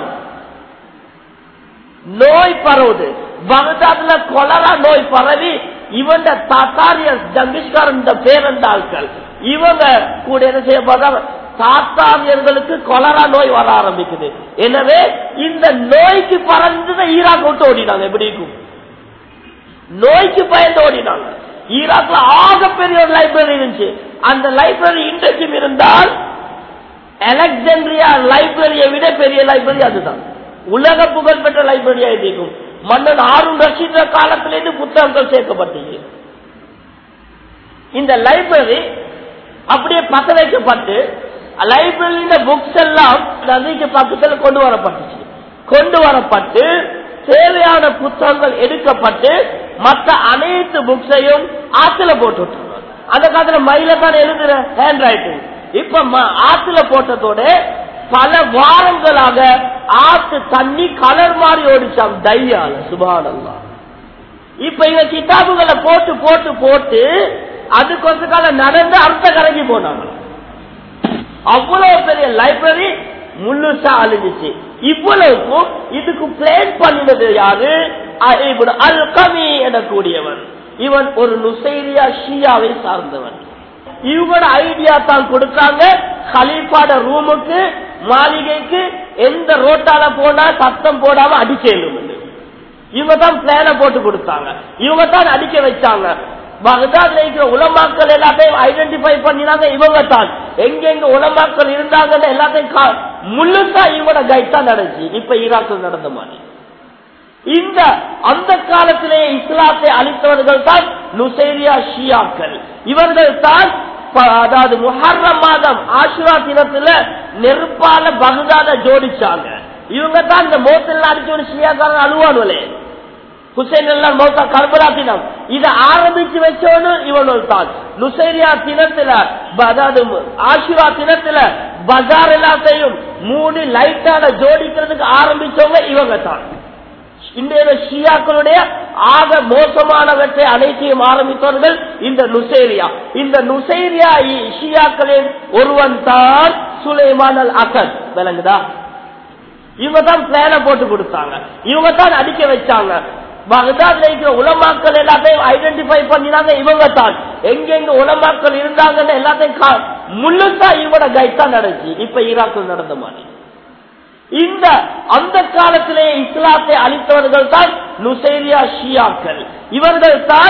நோய் பரவுது. பகதாத்ல கொலரா நோய் பரவி இவன் தாத்தாரிய ஜங்கிஷ்காரன் பேரண்ட ஆட்கள் இவங்க கூட என்ன செய்ய போறாங்க, தாத்தாரியர்களுக்கு கொலரா நோய் வர ஆரம்பிக்குது. எனவே இந்த நோய்க்கு பறந்து ஈராக் விட்டு ஓடினாங்க. எப்படி இருக்கும்? நோய்க்கு பயந்து ஓடினாங்க. ஈராக்ல ஆகப்பெரிய ஒரு லைப்ரரி இருந்துச்சு. அந்த லைப்ரரி இன்றைக்கும் இருந்தால் அலெக்சாண்ட்ரியா லைப்ரரியை விட பெரிய லைப்ரரி அதுதான். உலக புகழ் பெற்ற லைப்ரரியா இருக்கும். மன்னன் ஆறும் ரஷீத காலத்திலிருந்து புத்தகங்கள் சேர்க்கப்பட்டது. இந்த லைப்ரரி அப்படியே பத்த வைக்கப்பட்டு லைப்ரரியில புக்ஸ் எல்லாம் நதிக்கு பக்கத்தில் கொண்டு வரப்பட்டுச்சு. கொண்டு வரப்பட்டு தேவையான புத்தகங்கள் எடுக்கப்பட்டு மற்ற அனைத்து புக்ஸையும் ஆத்துல போட்டு விட்டாங்க. அந்த காலத்துல மயில தான் எழுதுற ஹேண்ட் ரைட்டிங். இப்ப ஆத்துல போட்டதோட பல வாரங்களாக ஆத்து தண்ணி கலர் மாறி ஓடிச்சாம் டையால. சுப்ஹானல்லாஹ். இப்ப இவங்க கிதாபுகளை போட்டு போட்டு போட்டு அது கொஞ்ச காலம் நடந்து அர்த்த கரைஞ்சி போனாங்க. அவ்வளவு பெரிய லைப்ரரி முழுசா அழிஞ்சிச்சு. இவ்வளவுக்கும் இதுக்கு பிளான் பண்ணினது யாரு? அல் கமி எனக்கூடியவன். இவன் ஒரு நுசைரியா ஷியாவை சார்ந்தவன். இவங்களோட ஐடியா தான் கொடுத்தாங்க. கலீஃபாட ரூமுக்கு மாளிகைக்கு எந்த ரோட்டால போனா சத்தம் போடாம அடிக்கணும். இவங்க தான் பிளான போட்டு கொடுத்தாங்க. இவங்க தான் அடிக்க வச்சாங்க. பகதாத்ல இருக்கிற உலமாக்கள் எல்லாத்தையும் ஐடென்டிஃபை பண்ணினாங்க. இவங்க தான் எங்கெங்க உலமாக்கள் இருந்தாங்கன்னு எல்லாத்தையும் முழுசா இவங்களோட கைட் தான் நடந்துச்சு. இப்ப ஈராக்கில் நடந்த மாதிரி இந்த அந்த காலத்திலே இஸ்லாத்தை அளித்தவர்கள் தான் நுசைரியா ஷியாக்கள். இவர்கள் தான் அதாவது முஹர்ரம் மாதம் ஆஷுரா தினத்துல நெருப்பால பகதாத ஜோடிச்சாங்க. இவங்க தான் இந்த மோத்தல் அடிச்சு ஒரு ஷியாக்காரன் அழுவானுலே ஹுசைன் எல்லாம் மௌத்தா கர்பலா தினம் இதை ஆரம்பிச்சு வச்சோன்னு இவனோடு தான். நுசைரியா தினத்துல அதாவது ஆஷுரா தினத்துல பஜார் எல்லாத்தையும் மூணு லைட்டால ஜோடிக்கிறதுக்கு ஆரம்பிச்சவங்க இவங்க தான். இன்றைய ஷியாக்களுடைய ஆக மோசமானவற்றை அனைத்தையும் ஆரம்பித்தவர்கள் இந்த நுசைரியா. இந்த நுசைரியா ஷியாக்களின் ஒருவன் தான் சுலைமான் அல் அசத். விளங்குதா? இவங்க தான் பிளான போட்டு கொடுத்தாங்க. இவங்க தான் அடிக்க வச்சாங்க. பகதாத்ல இருக்கிற உலமாக்கள் எல்லாத்தையும் ஐடென்டிஃபை பண்ணினாங்க. இவங்க தான் எங்கெங்க உலமாக்கள் இருந்தாங்கன்னு எல்லாத்தையும் முழுசா இவங்களோட கைட் தான் நடந்துச்சு. இப்ப ஈராக்கில் நடந்த மாதிரி இந்த அந்த காலத்திலே இஸ்லாத்தை அளித்தவர்கள் தான் நுசைரியா ஷியாக்கள். இவர்கள் தான்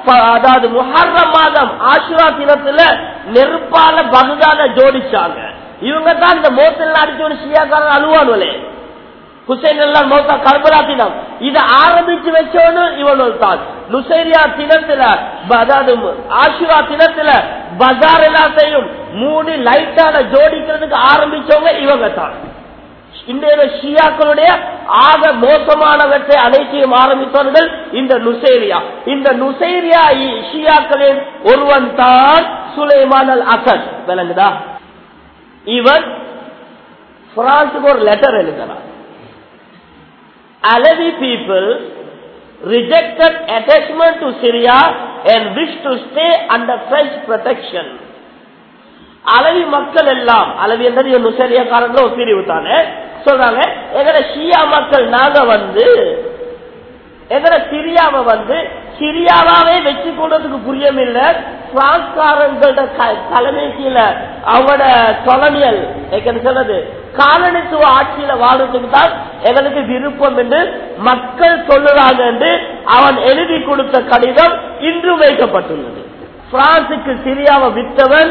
அதாவது முஹர்ரம் மாதம் ஆஷுரா தினத்துல நெருப்பால பகதாத ஜோடிச்சாங்க. இவங்க தான் இந்த மோத்தல் அடிச்சு ஒரு ஷியாக்காரன் அழுவானுவலே ஹுசைன் எல்லாம் மௌத்தா கர்பலா தினம் இதை ஆரம்பிச்சு வச்சோன்னு இவனோடு தான். நுசைரியா தினத்துல அதாவது ஆஷுரா தினத்துல பஜார் எல்லாத்தையும் மூணு லைட்டால ஜோடிக்கிறதுக்கு ஆரம்பிச்சவங்க இவங்க தான். இன்றைய ஷியாக்களுடைய ஆக மோசமானவற்றை அனைத்தையும் ஆரம்பித்தவர்கள் இந்த நுசைரியா. இந்த நுசைரியா ஷியாக்களின் ஒருவன் தான் சுலைமான் அல் அசத். விளங்குதா? இவன் பிரான்சுக்கு ஒரு லெட்டர் எழுதுறான். Alawi people rejected attachment to Syria and wished to stay under French protection. Alavi மக்கள் எல்லாம், அலவி என்றது நுசைரியாக்காரங்க ஒரு பிரிவு தானே, சொல்றாங்க எங்கட ஷியா மக்கள் நாங்க வந்து எங்கட சிரியாவை வந்து சிரியாவே வச்சு கொண்டதுக்கு புரியும் இல்ல, பிரான்ஸ்காரங்களோட தலைமை கீழ அவட கொலனியல் சொல்றது காலனித்துவ ஆட்சியில வாழ்றதுக்கு தான் எங்களுக்கு விருப்பம் என்று மக்கள் சொல்லுறாங்க என்று அவன் எழுதி கொடுத்த கடிதம் இன்று வைக்கப்பட்டுள்ளது. பிரான்சுக்கு சிரியாவை வித்தவன்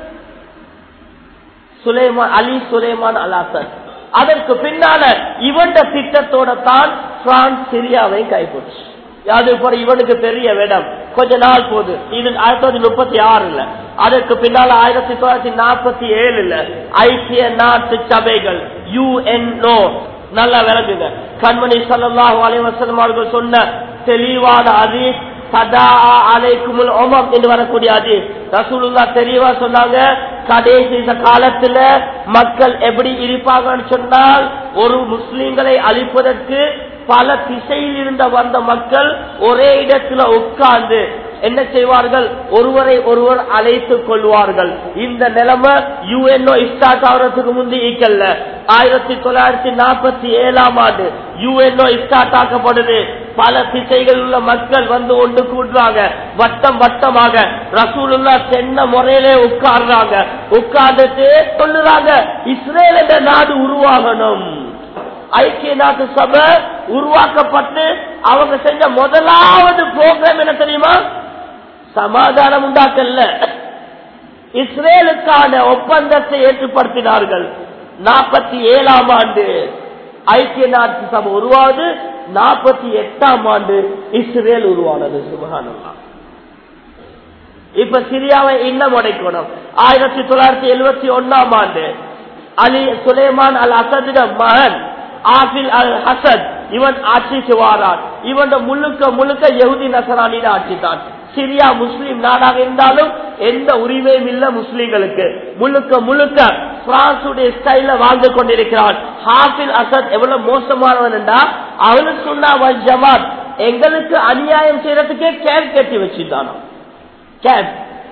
சுலைமான் அலி சுலைமான் அல் அசத். அதற்கு பின்னால இவன் திட்டத்தோட தான் பிரான்ஸ் சிரியாவை கைப்பற்றி. அது போல இவனுக்கு பெரிய வேடம் கொஞ்ச நாள் போது. இது ஆயிரத்தி தொள்ளாயிரத்தி முப்பத்தி ஆறுல அதற்கு பின்னால ஆயிரத்தி தொள்ளாயிரத்தி நாற்பத்தி ஏழுல ஐக்கிய நாட்டு சபைகள் யுஎன்ஓ நல்லா விளங்குங்க. கண்மணி ஸல்லல்லாஹு அலைஹி வஸல்லம் அவர்கள் சொன்ன தெளிவான ஹதீஸ் சதா அலைக்குமுல் உமம் என்று வரக்கூடிய ஹதீஸ். ரசூலுல்லாஹ் தெளிவா சொன்னாங்க, கடைசி காலத்துல மக்கள் எப்படி இருப்பாங்கன்னு சொன்னால், ஒரு முஸ்லிம்களை அழிப்பதற்கு பல திசையில் இருந்த வந்த மக்கள் ஒரே இடத்துல உட்கார்ந்து என்ன செய்வார்கள், ஒருவரை ஒருவர் அழைத்துக் கொள்வார்கள். இந்த நிலைமை யுஎன்ஓ ஸ்டார்ட் ஆகிறதுக்கு முந்தி ஈக்கல்ல. ஆயிரத்தி தொள்ளாயிரத்தி நாற்பத்தி ஏழாம் ஆண்டு யுஎன்ஓ ஸ்டார்ட் ஆக்கப்படுது. பல திசைகள் உள்ள மக்கள் வந்து ஒன்று கூடுறாங்க, வட்டம் வட்டமாக. ரசூலுல்லாஹ் சென்ன முறையிலே உட்கார்றாங்க. உட்கார்ந்துட்டு சொல்லுறாங்க, இஸ்ரேல் என்ற நாடு உருவாகணும். ஐக்கிய நாட்டு சபை உருவாக்கப்பட்டு அவங்க செஞ்ச முதலாவது புரோகிராம் என்ன தெரியுமா? சமாதானம் உண்டாக்கல்ல, இஸ்ரேலுக்கான ஒப்பந்தத்தை ஏற்படுத்தினார்கள். நாற்பத்தி ஏழாம் ஆண்டு ஐக்கிய நாட்டு சபை உருவாது, நாற்பத்தி எட்டாம் ஆண்டு இஸ்ரேல் உருவானது. சுப்ஹானல்லாஹ். இப்ப சிரியாவை இன்னும் உடைக்கணும். ஆயிரத்தி தொள்ளாயிரத்தி எழுபத்தி ஒன்னாம் ஆண்டு அலி சுலைமான் அல் அசதிட மகன் ஆஃபில் அல் ஹசத் இவன் ஆட்சிக்கு வாரான். இவன் முழுக்க முழுக்க யஹூதி நசரானின் ஆட்சி தான். சிரியா முஸ்லிம் நாடாக இருந்தாலும் எந்த உரிமையும் இல்ல முஸ்லிம்களுக்கு. முழுக்க முழுக்க பிரான்சுடைய ஸ்டைல வாழ்ந்து கொண்டிருக்கிறான். ஹாஃபில் அசத் எவ்வளவு மோசமானவன் என்றா, அவனுக்கு சொன்னா ஜமாத் எங்களுக்கு அநியாயம் செய்யறதுக்கே கேம்ப் கட்டி வச்சுட்டானோ. கேம்ப்,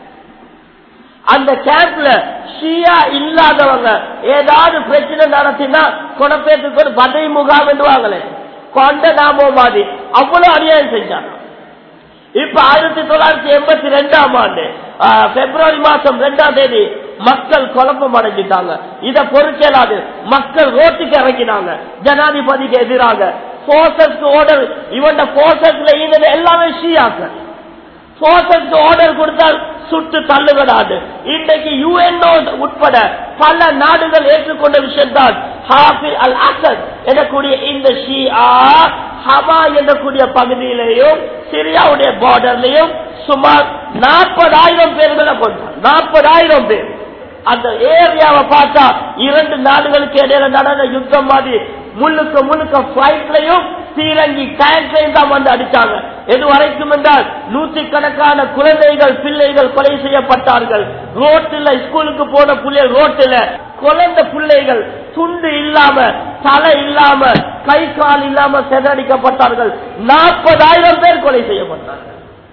அந்த கேம்ப்ல ஷியா இல்லாதவங்க ஏதாவது பிரச்சனை நடத்தினா கொடப்பேத்துக்கு ஒரு பதை முகாம் என்றுவாங்களே, கொண்ட நாமோ மாதிரி அவ்வளவு அநியாயம் செஞ்சாங்க. இப்ப ஆயிரத்தி தொள்ளாயிரத்தி எண்பத்தி ரெண்டாம் ஆண்டு பிப்ரவரி மாசம் ரெண்டாம் தேதி மக்கள் குழப்பம் அடைஞ்சிட்டாங்க. இதை பொறுக்கலாது மக்கள் ரோட்டுக்கு இறங்கினாங்க ஜனாதிபதிக்கு எதிராக. போர்சஸ்க்கு ஆர்டர், இவன் போர்சஸ்ல இருந்தது எல்லாமே ஷியாக்கள். போர்சஸ்க்கு ஆர்டர் கொடுத்தால் சுட்டு தள்ளுகிறாது. இன்றைக்கு யுஎன்ஓ உட்பட பல நாடுகள் ஏற்றுக்கொண்ட விஷயம் தான் ஹாஃபில் அல் அசத் எனக்கூடிய இந்த ஷியா ஹமா எனக்கூடிய பகுதியிலேயும் சிரியாவுடைய பார்டர்லயும் சுமார் நாற்பதாயிரம் பேர்களை கொண்டார். நாற்பதாயிரம் பேர். அந்த ஏரியாவை பார்த்தா இரண்டு நாடுகளுக்கு இடையில நடந்த யுத்தம் மாதிரி முழுக்க முழுக்க பிளைட்லையும் பீரங்கி டேங்க்லையும் தான் வந்து அடிச்சாங்க. எது வரைக்கும் என்றால் நூத்தி கணக்கான குழந்தைகள் பிள்ளைகள் கொலை செய்யப்பட்டார்கள். ரோட்டில் ஸ்கூலுக்கு போன பிள்ளைகள் ரோட்டில் குழந்தை பிள்ளைகள் துண்டு இல்லாம தலை இல்லாம கை கால் இல்லாம சிதறடிக்கப்பட்டார்கள். நாற்பதாயிரம் பேர் கொலை செய்யப்பட்டார்கள்.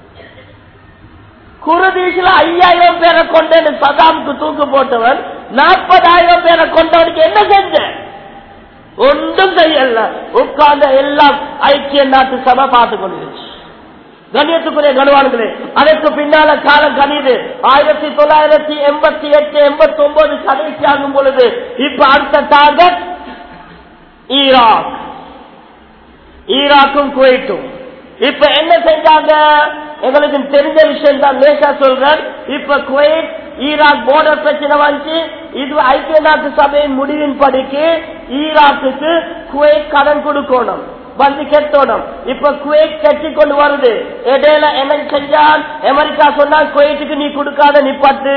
குருதீசில ஐயாயிரம் பேரை கொண்டு சதாமுக்கு தூக்கு போட்டவன் நாற்பதாயிரம் பேரை கொண்டவனுக்கு என்ன செஞ்ச? ஒன்றும் செய்யல. உட்கார்ந்த எல்லாம் ஐக்கிய நாட்டு சபை பார்த்துக் கொண்டிருச்சு. கண்ணியத்துக்குரிய கனவான்களே, அதற்கு பின்னால காலம் கணிது ஆயிரத்தி தொள்ளாயிரத்தி எண்பத்தி எட்டு எண்பத்தி ஒன்பது கடைசி ஆகும் பொழுது இப்ப அடுத்த டார்கெட் ஈராக். ஈராக்கும் குவைத்தும் இப்ப என்ன செஞ்சாங்க? எங்களுக்கு தெரிஞ்ச விஷயம் தான், லேசா சொல்றேன். இப்ப குவைத் ஈராக் போர்டர் பிரச்சனை வந்துச்சு. இது ஐக்கிய நாட்டு சபையின் முடிவின் படிக்கு ஈராக்குக்கு குவைத் கடன் கொடுக்கணும், வந்து கெட்டோடும். இப்ப குவைத் கட்டி கொண்டு வருது. இடையில என்ன செஞ்சால் அமெரிக்கா சொன்னா குவைத்துக்கு நீ கொடுக்காத நிப்பாட்டு.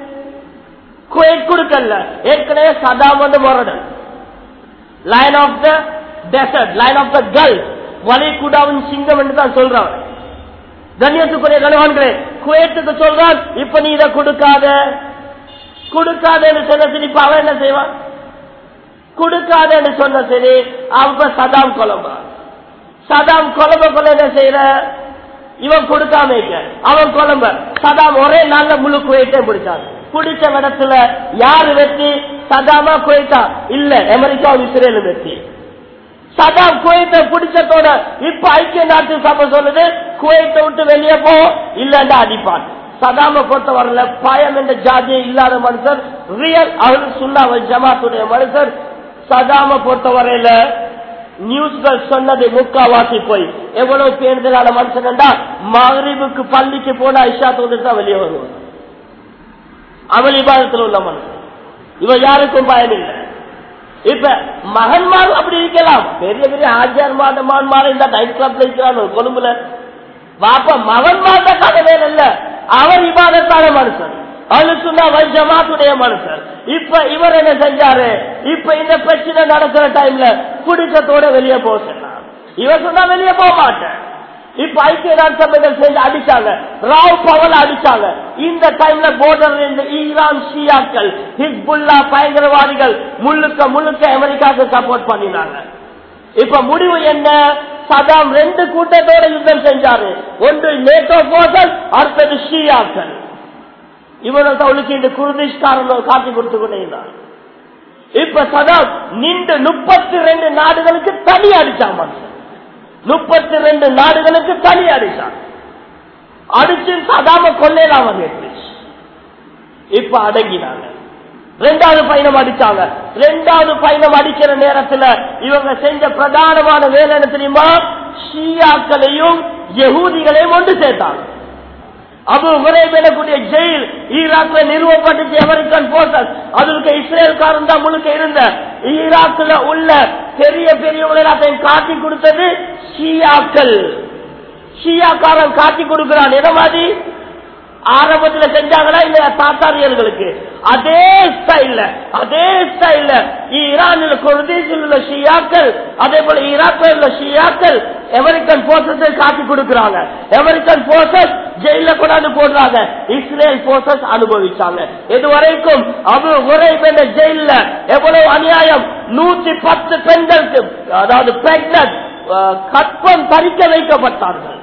குவைத் கொடுக்கல. ஏற்கனவே சதாம் வந்து முரடன் line of the desert, line of the gulf, வளைகுடாவின் சிங்கம் என்று தான் சொல்றான். கண்ணியத்துக்குரிய கணவான்களே, குவைத்துக்கு சொல்றான் இப்ப நீ இதை கொடுக்காத கொடுக்காதன்னு சொன்ன சரி. இப்ப அவன் என்ன செய்வான்? கொடுக்காதன்னு சொன்ன சரி. அவ சதாம் கொலம்பான். சதாம் கொலம்ப கொள்ள என்ன செய்யற? இவன் கொடுக்காம அவன் கொலம்ப. சதாம் ஒரே நாள்ல முழு குவைத்தை பிடிச்சான். பிடிச்ச இடத்துல யாரு வெற்றி? சதாமா குவைத்தா? இல்ல, அமெரிக்காவும் இஸ்ரேலும் வெற்றி. சதாம் குவைத்தை பிடிச்சதோட இப்ப ஐக்கிய நாட்டு சபை சொல்லுது குவைத்தை விட்டு வெளியே போ, இல்லன்னா அடிப்பான். சதாம பொறுத்த வரல பயம் என்ற ஜாதியே இல்லாத மனுஷர், ரியல் அஹ்லு சுன்னah வல் ஜமாத்துடைய மனுஷர். சதாம பொறுத்த வரையில நியூஸ்கள் சொன்னது முக்காவாசி போய் எவ்வளவு பேருதலான மனுஷன் என்றா மகரிபுக்கு பள்ளிக்கு போனா இஷா தொழுது தான் வெளியே வருவார். அமல் இபாதத்தில் உள்ள மனுஷன். இவன் யாருக்கும் பயன் இல்லை. இப்ப மகன்மார் அப்படி இருக்கலாம், பெரிய பெரிய ஆஜியார் மாதமான்மார் இந்த நைட் கிளப்ல இருக்கிறான் கொழும்புல. பாப்பா மகன்மார் தான் கதை இல்ல, அவர் இபாதத்தான மனுஷன், அஹ்லு சுன்னah வல் ஜமாத்துடைய மனுஷன். இப்ப இவர் என்ன செஞ்சாரு? இப்ப இந்த பிரச்சனை நடக்கிற டைம்ல குடிச்சத்தோட வெளியே போக சொன்னார். இவர் சொன்னா வெளியே போக மாட்டேன். இப்ப ஐக்கிய நாட்டு சபைகள் சேர்ந்து அடிச்சாங்க, ராவ் பவல் அடிச்சாங்க. இந்த டைம்ல போர்டர் ஈரான் ஷியாக்கள் ஹிஸ்புல்லா பயங்கரவாதிகள் முழுக்க முழுக்க அமெரிக்காவுக்கு சப்போர்ட் பண்ணினாங்க. இப்ப முடிவு என்ன? சதாம் ரெண்டு கூட்டத்தோட யுத்தம் செஞ்சாரு. ஒன்று நேட்டோ போர்சஸ், அடுத்தது ஷியாக்கள். இவனுக்கு இந்த குர்திஷ்காரன் காட்டி கொடுத்து கொண்டே இருந்தார். இப்ப சதாம் நின்று முப்பத்தி ரெண்டு நாடுகளுக்கு தனி அடிச்சான். மனுஷன் முப்பத்தி ரெண்டு நாடுகளுக்கு தனி அடிச்சான். அடிச்சு சதாம கொள்ளையிலாம இப்ப அடங்கினாங்க. ரெண்டாவது பயணம் அடிச்சாங்க. ரெண்டாவது பயணம் அடிக்கிற நேரத்தில் இவங்க செஞ்ச பிரதானமான வேலை என்ன தெரியுமா? ஷியாக்களையும் யஹூதிகளையும் ஒன்று சேர்த்தாங்க. அபு ஹுரைப் எனக்கூடிய ஜெயில் ஈராக்ல நிறுவப்பட்டுச்சு அமெரிக்கன் போர்சஸ். அதுக்கு இஸ்ரேல்காரன் தான் முழுக்க இருந்த. ஈராக்ல உள்ள பெரிய பெரிய காட்டி கொடுத்தது ஷியாக்கள். ஷியாக்காரன் காட்டி கொடுக்கிறான். எதை மாதிரி ஆரம்பத்தில் செஞ்சாங்களா இல்ல தாத்தாரியர்களுக்கு? அதே ஸ்டைல்ல அதே ஸ்டைல்ல ஈரானில் குர்திஷில் உள்ள ஷியாக்கள், அதே போல ஈராக்ல உள்ள ஷியாக்கள் அமெரிக்கன் போர்சஸை காட்டி கொடுக்கிறாங்க. அமெரிக்கன் போர்சஸ் ஜெயில கொண்டாந்து போடுறாங்க. இஸ்ரேல் போர்சஸ் அனுபவிச்சாங்க. இதுவரைக்கும் அபு ஹுரைப் என்ற ஜெயில எவ்வளவு அநியாயம்! நூத்தி பத்து பெண்களுக்கு, அதாவது பிரெக்னன்ட், கற்பம் பறிக்க வைக்கப்பட்டார்கள்.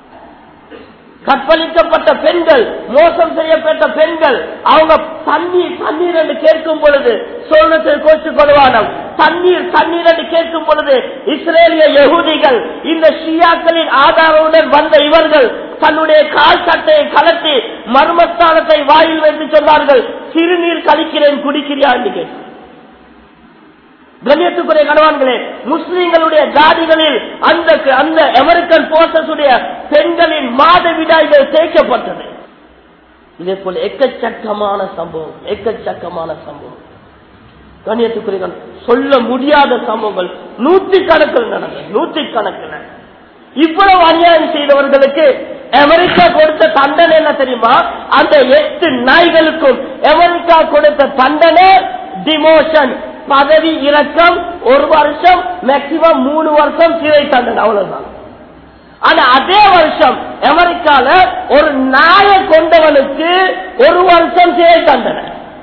கற்பழிக்கப்பட்ட பெண்கள், மோசம் செய்யப்பட்ட பெண்கள், அவங்க தண்ணீர் தண்ணீர் என்று கேட்கும் பொழுது சொல்றதில் கோச்சுக் கொள்வானம். தண்ணீர் தண்ணீர் என்று கேட்கும் பொழுது இஸ்ரேலிய யஹூதிகள் இந்த ஷியாக்களின் ஆதாரவுடன் வந்த இவர்கள் தன்னுடைய கால் சட்டையை கலட்டி மர்மஸ்தானத்தை வாயில் வைத்து சொன்னார்கள், சிறுநீர் கழிக்கிறேன் குடிக்கிறியா என்று கேட்டு. கண்ணியத்துக்குரிய கணவான்களே, முஸ்லிம்களுடைய ஜாதிகளில் அந்த அந்த அமெரிக்கன் போர்சஸ் உடைய பெண்களின் மாதவிடாய்கள் தேய்க்கப்பட்டது. இதே போல எக்கச்சக்கமான சம்பவம் எக்கச்சக்கமான சம்பவம் கண்ணியத்துக்குரிய சொல்ல முடியாத சம்பவங்கள் நூத்தி கணக்கில் நடந்தது. நூத்தி கணக்கில் இவ்வளவு அநியாயம் செய்தவர்களுக்கு அமெரிக்கா கொடுத்த தண்டனை என்ன தெரியுமா? அந்த எட்டு நாய்களுக்கும் அமெரிக்கா கொடுத்த தண்டனை டிமோஷன், பதவி இறக்கம், ஒரு வருஷம் மேக்சிமம் மூணு வருஷம் சிறை தண்டனை, அவ்வளவுதான். ஆனா அதே வருஷம் அமெரிக்கால ஒரு நாய கொண்டவனுக்கு ஒரு வருஷம் சிறை தண்டனை.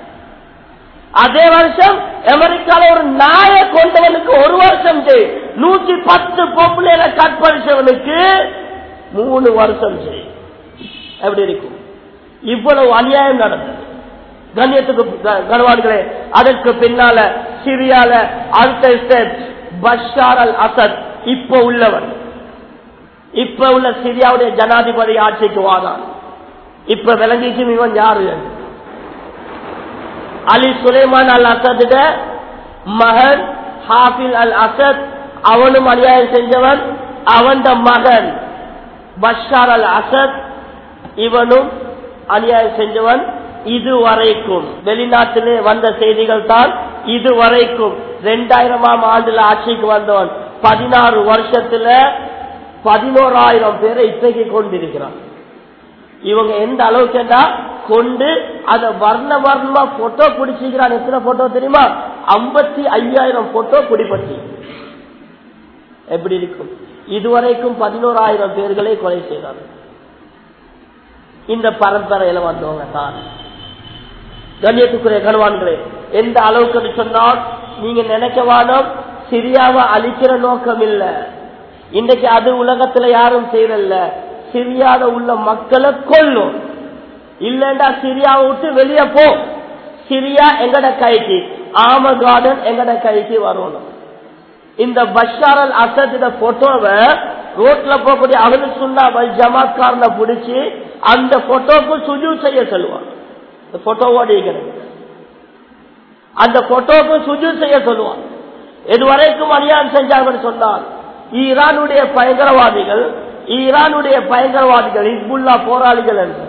அதே வருஷம் அமெரிக்கால ஒரு நாய கொண்டவனுக்கு ஒரு வருஷம் சிறை. நூத்தி பத்து பொம்பளையில கற்பழிச்சவனுக்கு மூணு வருஷம் சிறை. எப்படி இருக்கும்? இவ்வளவு அநியாயம் நடந்தது. கண்ணியத்துக்கு கணவான்களே, அதற்கு பின்னால சிரியால அடுத்த ஸ்டெப் பஷார் அல் அசத் இப்ப உள்ளவர், இப்ப உள்ள சிரியாவுடைய ஜனாதிபதி ஆட்சிக்கு வாதான். இப்ப விளங்கிச்சு இவன் யாரு? அலி சுலைமான் அல் அசத் மகன் ஹாஃபில் அல் அசத். அவனும் அநியாயம் செஞ்சவன். அவன் மகன் பஷார் அல் அசத் இவனும் அநியாயம் செஞ்சவன். இதுவரைக்கும் வெளிநாட்டிலே வந்த செய்திகள் தான் இதுவரைக்கும் இரண்டாயிரமாம் ஆண்டுல ஆட்சிக்கு வந்தவன் பதினாறு வருஷத்துல பதினோராயிரம் பேரை இப்பைக்கு கொண்டிருக்கிறான். இவங்க எந்த அளவுக்கு கொண்டு அத வர்ண வர்ணமா போட்டோ பிடிச்சிக்கிறான். எத்தனை போட்டோ தெரியுமா? ஐம்பத்தி ஐயாயிரம் போட்டோ பிடிப்பட்டி. எப்படி இருக்கும்? இதுவரைக்கும் பதினோராயிரம் பேர்களை கொலை செய்தார். இந்த பரம்பரையில வந்தவங்க தான். கண்ணியத்துக்குரிய கணவான்களே, எந்த அளவுக்கு சொன்னால் நீங்க நினைக்க வேணும் சிரியாவை அழிக்கிற நோக்கம் இல்ல. இன்றைக்கு அது உலகத்துல யாரும் செய்யல. சிரியால உள்ள மக்களை கொல்லும். இல்லண்டா சிரியாவை விட்டு வெளியே போ. சிரியா எங்கட கைக்கு, ஆம கார்டன் எங்கட கைக்கு வரணும். இந்த பஷார் அல் அசத் போட்டோவை ரோட்ல போகக்கூடிய அகலு சுன்னா வல் ஜமாத் காரனை பிடிச்சி அந்த போட்டோக்கு சுஜூத் செய்ய சொல்லுவாங்க. போட்டோவோட அந்த போட்டோக்கு சுஜூத் செய்ய சொல்லுவாங்க. இதுவரைக்கும் அநியாயம் செஞ்சாங்கன்னு சொன்னால் ஈரானுடைய பயங்கரவாதிகள் ஈரானுடைய பயங்கரவாதிகள் ஹிஸ்புல்லா போராளிகள் என்று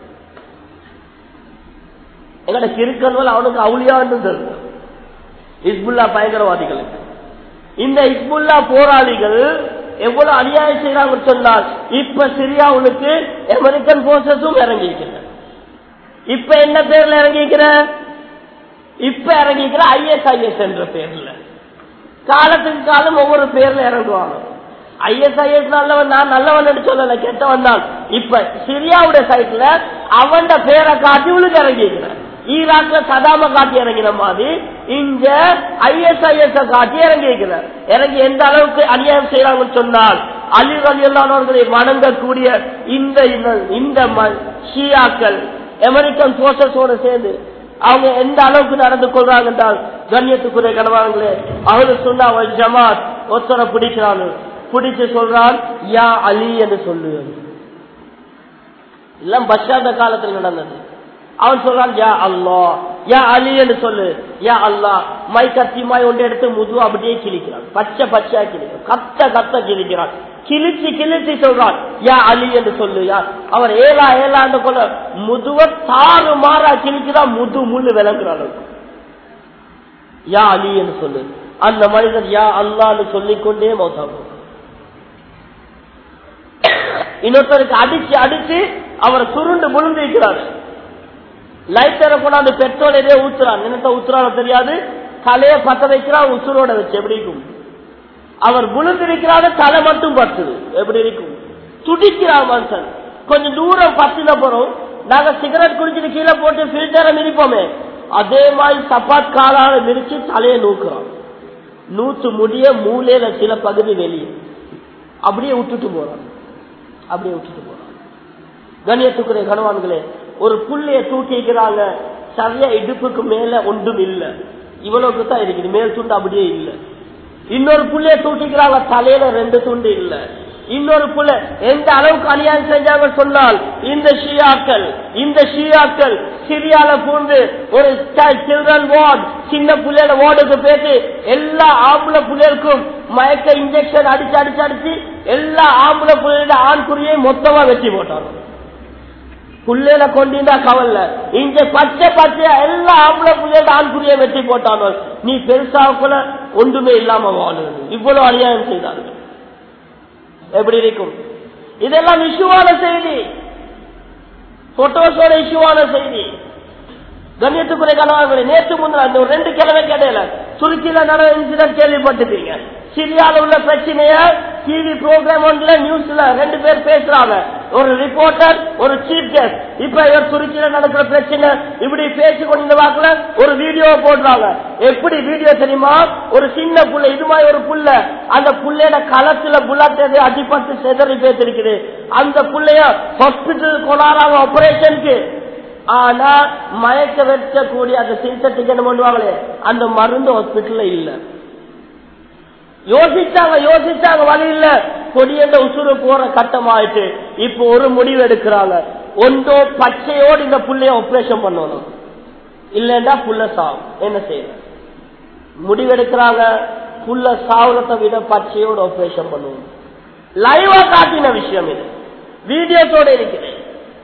எங்கட கிறுக்கன்கள் அவனுக்கு அவுளியான்னு தெரியும். ஹிஸ்புல்லா பயங்கரவாதிகளுக்கு இந்த ஹிஸ்புல்லா போராளிகள் எவ்வளவு அநியாயம் செய்யறாங்கன்னு சொன்னால் இப்ப சிரியாவுக்கு அமெரிக்கன் போர்சஸும் இறங்கிக்கிற. இப்ப என்ன பேர்ல இறங்கிக்கிற? இப்ப இறங்கிக்கிற ஐஎஸ்ஐஎஸ் என்ற பேர்ல. காலத்துக்கு காலம் ஒவ்வொரு பேர்ல இறங்குவாங்க. ஐஎஸ்ஐஎஸ் நல்லவன், நான் நல்லவன் சொல்லல, கெட்டவன் தான். இப்ப சிரியாவுடைய சைட்ல அவன் பேரை காட்டி உழுக்கு இறங்கிக்கிற. ஈராக்ல சதாம காட்டி இறங்கின மாதிரி இங்க ஐஎஸ்ஐஎஸ் காட்டி இறங்கி இருக்கிறார். இறங்கி எந்த அளவுக்கு அநியாயம் செய்யறாங்கன்னு சொன்னால் அலி ரலியல்லாஹுவை வணங்கக்கூடிய இந்த இந்த ஷியாக்கள் அமெரிக்கன் போர்சஸோட சேர்ந்து அவங்க எந்த அளவுக்கு நடந்து கொள்றாங்க என்றால் கண்ணியத்துக்குரிய கணவான்களே, அவரு சொன்னா ஜமாத் ஒருத்தரை பிடிக்கிறான், பிடிச்சு சொல்றான் யா அலி என்று சொல்லு. எல்லாம் பஷாத காலத்தில் நடந்தது. அவன் சொல்றான் யா அல்லாஹ் யா அலி என்று சொல்லு. யா அல்லாஹ் மை கத்தி மாய் ஒன்று எடுத்து முது அப்படியே கிழிக்கிறான். பச்சை பச்சையா கிழிக்கிறான். கத்த கத்த கிழிக்கிறான். கிழிச்சு கிழிச்சு சொல்றான் யா அலி என்று சொல்லு. யார் அவர் ஏலா ஏலாண்டு கொள்ள முதுவ தாறு மாறா கிழிக்கிறான். முது முள்ளு விளங்குறான். யா அலி என்று சொல்லு. அந்த மனிதன் யா அல்லாஹ்னு சொல்லிக்கொண்டே மௌத்தாகும். இன்னொருத்தருக்கு அடிச்சு அடிச்சு அவர் சுருண்டு முழுந்து இருக்கிறார். லைட்டரை கொண்டாந்து பெட்ரோல் எதே ஊத்துறான். நினைத்த ஊத்துறான்னு தெரியாது. தலையை பத்த வைக்கிறான் உசுரோட வச்சு. எப்படி இருக்கும்? அவர் விழுந்திருக்கிறாரு, தலை மட்டும் பத்துது. எப்படி இருக்கும்? துடிக்கிறார் மனுஷன். கொஞ்சம் தூரம் பத்தின போறோம். நாங்க சிகரெட் குடிச்சிட்டு கீழே போட்டு பில்டரை மிதிப்போமே, அதே மாதிரி சப்பாத் காலால மிதிச்சு தலையை நூக்குறோம். நூத்து முடிய மூலையில சில பகுதி வெளியே அப்படியே விட்டுட்டு போறோம். அப்படியே விட்டுட்டு போறோம். கண்ணியத்துக்குரிய கணவான்களே, ஒரு புள்ளைய தூக்கிக்கிறாங்க. சரியா இடுப்புக்கு மேல ஒன்றும் இல்ல, இவ்வளவுக்கு தான் இருக்குது. மேல் துண்டு அப்படியே இல்ல. இன்னொரு புள்ளைய தூக்கிக்கிறாங்க, தலையில ரெண்டு துண்டு இல்ல. இன்னொரு புள்ள எந்த அளவுக்கு அநியாயம் செஞ்சாங்க சொன்னால் இந்த ஷியாக்கள் இந்த ஷியாக்கள் சிரியால பூந்து ஒரு சில்ட்ரன் வார்டு சின்ன புள்ளையோட வார்டுக்கு பேசி எல்லா ஆம்பளை புள்ளைகளுக்கும் மயக்க இன்ஜெக்ஷன் அடிச்சு அடிச்சு அடிச்சு எல்லா ஆம்பளை புள்ளையோட ஆண் குறியை மொத்தமா வெட்டி போட்டாங்க. புள்ளையில கொண்டிருந்தா கவல்ல, இங்க பச்சை பச்சையா எல்லா ஆம்பளை புள்ளையோட ஆண் குறியை வெட்டி போட்டாங்க. நீ பெருசாக்குள்ள ஒன்றுமே இல்லாம வாழுது. இவ்வளவு அநியாயம் செய்தார்கள். எப்படி இருக்கும்? இதெல்லாம் இஷ்யூவான செய்தி, போட்டோஸோட இஷ்யூவான செய்தி. கண்ணியத்துக்குரிய கணவான்களே, நேற்று முந்தின ஒரு ரெண்டு கிழமை கிடையாது துருக்கியில நடந்த இன்சிடென்ட் கேள்விப்பட்டிருக்கீங்க. சிரியால உள்ள பிரச்சனைய டிவி ப்ரோக்ராம் ஒன்றுல நியூஸ்ல ரெண்டு பேர் பேசுறாங்க. ஒரு ரிப்போர்ட்டர், ஒரு சீஃப் கெஸ்ட். இப்ப இவர் துருக்கியில நடக்கிற பிரச்சனை இப்படி பேசிக்கொண்டு வாக்குல ஒரு வீடியோ போடுறாங்க. எப்படி வீடியோ தெரியுமா? ஒரு சின்ன புள்ள, இது மாதிரி ஒரு புள்ள, அந்த புள்ளையோட களத்துல புல்லட் அடிப்பட்டு செதறி பேசிருக்குது. அந்த புள்ளைய ஹாஸ்பிட்டல் கொண்டாடுறாங்க ஆபரேஷனுக்கு. ஆனா மயக்க வைக்கக்கூடிய அந்த சிந்தட்டிக் என்ன பண்ணுவாங்களே, அந்த மருந்து ஹாஸ்பிட்டல்ல இல்ல. யோசிச்சாங்க யோசிச்சாங்க வழி இல்ல, கொடியண்ட உசுறு போற கட்டம் ஆயிட்டு இப்ப ஒரு முடிவு எடுக்கிறாங்க. ஒன்றோ பச்சையோடு இந்த புள்ளைய ஆபரேஷன் பண்ணணும், இல்லன்னா புள்ள சாவும். என்ன செய்ய முடிவு எடுக்கிறாங்க? புள்ள சாவுறத விட பச்சையோடு ஆபரேஷன் பண்ணுவோம். லைவா காட்டின விஷயம் இது, வீடியோஸோட இருக்குது.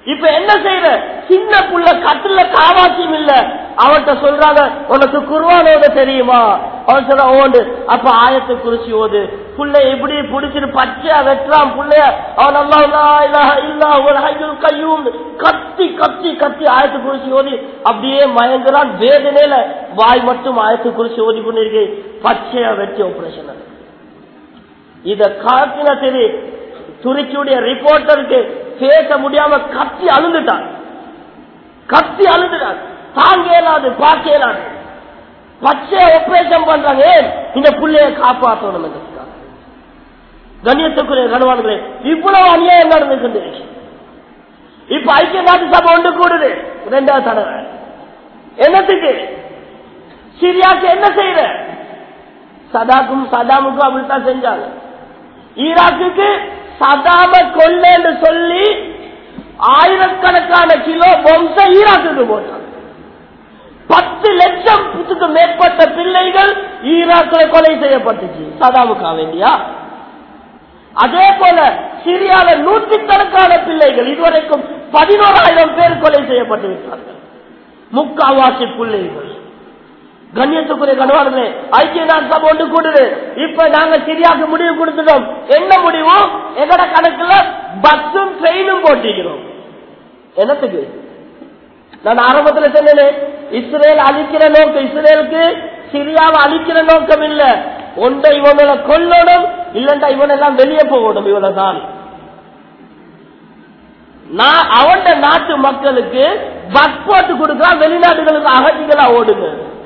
இப்ப என்ன செய்யற? சின்ன புள்ள கட்டுல காவாசியும் இல்ல, அவன்கிட்ட சொல்றாங்க உனக்கு குர்ஆனோட தெரியுமா? அவன் சொல்ற ஓடு. அப்ப ஆயத்தை குறிச்சி ஓது. புள்ள எப்படி புடிச்சிட்டு பச்சையா வெட்டுறான் புள்ளைய. அவன் அல்லாஹ் லா இலாஹ இல்லல்லாஹுல் ஹய்யுல் கய்யூம் கத்தி கத்தி கத்தி ஆயத்தை குறிச்சி ஓதி அப்படியே மயங்குறான். வேதனையில வாய் மட்டும் ஆயத்தை குறிச்சி ஓதி கொண்டிருக்கே. பச்சையா வெட்டி ஆபரேஷன். இத காட்டின சரி துருக்கியுடைய ரிப்போர்ட்டருக்கு பேச முடியாம கத்தி அழுந்துட்டான். கத்தி அழுந்துட்டான். தாங்க இயலாது, பார்க்க இயலாது. பச்சை ஆபரேஷன் பண்றாங்க. இந்த புள்ளைய காப்பாற்றணும் என்று கண்ணியத்துக்குரிய கணவான்களே, இவ்வளவு அநியாயம் நடந்துகிட்டு. இப்ப ஐக்கிய நாட்டு சபை ஒன்று கூடுது இரண்டாவது தடவை. என்னத்துக்கு? சிரியாக்கு என்ன செய்யற? சதாக்கும் சதாமுக்கும் அப்படித்தான் செஞ்சாங்க. ஈராக்குக்கு சதாம கொள்ளு சொல்லி ஆயிரக்கணக்கான கிலோ பொம்ச ஈராக்குக்கு போட்டாங்க. பத்து லட்சத்துக்கு மேற்பட்ட பிள்ளைகள் ஈராக்கில் கொலை செய்யப்பட்டுச்சு சதாமுக்கா வேண்டியா. அதே போல சிரியால நூற்றுக்கணக்கான பிள்ளைகள் இதுவரைக்கும் பதினோராயிரம் பேர் கொலை செய்யப்பட்டு விட்டார்கள். முக்காவாசி பிள்ளைகள். கண்ணியத்துக்குரிய கணவான்களே, ஐக்கிய நாடு சபை ஒன்று கூடுது. இப்ப நாங்க சிரியாவுக்கு முடிவு கொடுத்துட்டோம். என்ன முடிவு? எங்கட கணக்குல பஸ்ஸும் ட்ரெயினும் போட்டிக்கிறோம். என்னத்துக்கு? நான் ஆரம்பத்தில் சொன்னேன், இஸ்ரேல் அழிக்கிற நோக்கம், இஸ்ரேலுக்கு சிரியாவை அழிக்கிற நோக்கம் இல்ல. ஒன்றை இவனை கொல்லணும், இல்லண்டா இவனெல்லாம் வெளியே போகணும். இவனதான் நான் அவன் நாட்டு மக்களுக்கு பஸ் போட்டு கொடுக்க வெளிநாட்டுகளுக்கு அகதிகளா ஓடுங்க.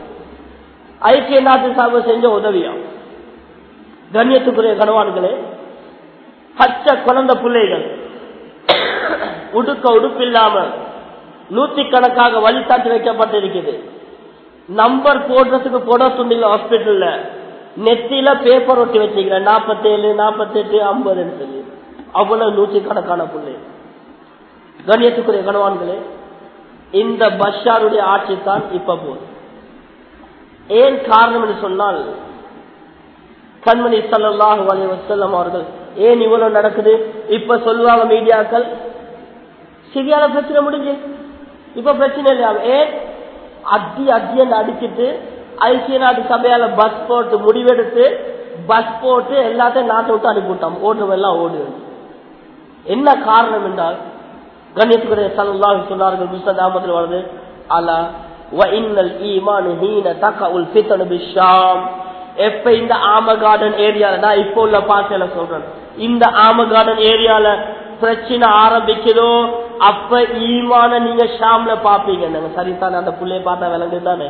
ஐக்கிய நாட்டு சபை செஞ்ச உதவியா. கண்ணியத்துக்குரிய கணவான்களே, பச்சை குழந்தை பிள்ளைகள் உடுக்க உடுப்பில்லாம நூற்றுக்கணக்காக வழிகாட்டி வைக்கப்பட்டிருக்கிறது. நம்பர் போடுறதுக்கு போட துண்டில ஹாஸ்பிட்டல்ல நெத்தில பேப்பர் ஒட்டி வச்சுக்கிறேன். நாற்பத்தி ஏழு நாற்பத்தி எட்டு ஐம்பதுன்னு சொல்லி அவ்வளவு நூற்றுக்கணக்கான பிள்ளை. கண்ணியத்துக்குரிய கணவான்களே, இந்த பஷாருடைய ஆட்சி தான் இப்ப போகுது. ஏன் காரணம் என்று சொன்னால், கண்மணி ஸல்லல்லாஹு அலைஹி வஸல்லம் அவர்கள் ஏன் இவ்வளவு நடக்குது? இப்ப சொல்லுவாங்க மீடியாக்கள், சிரியால பிரச்சனை முடிஞ்சு இப்ப பிரச்சனை இல்லையா? ஏன் அத்தி அத்தியன் அடிச்சுட்டு ஐக்கிய நாட்டு சபையால பஸ் போட்டு முடிவெடுத்து பஸ் போட்டு எல்லாத்தையும் நாட்டை விட்டு அனுப்பிவிட்டோம். ஓடுவெல்லாம் ஓடு. என்ன காரணம் என்றால், கண்ணியத்துக்குரிய ஸல்லல்லாஹு சொன்னார்கள், முஸ்ததாமத்தில் வருது, அலா வஇன்னல் ஈமான் ஹீன தகஉல் ஃபித்னு பிஷாம். எப்ப இந்த ஆம கார்டன் ஏரியால, நான் இப்போ உள்ள பாசையில சொல்றேன், இந்த ஆம கார்டன் ஏரியால பிரச்சனை ஆரம்பிக்குதோ அப்ப ஈமான நீங்க ஷாம்ல பாப்பீங்க. சரிதானே? அந்த புள்ளைய பார்த்தா விளங்கு தானே?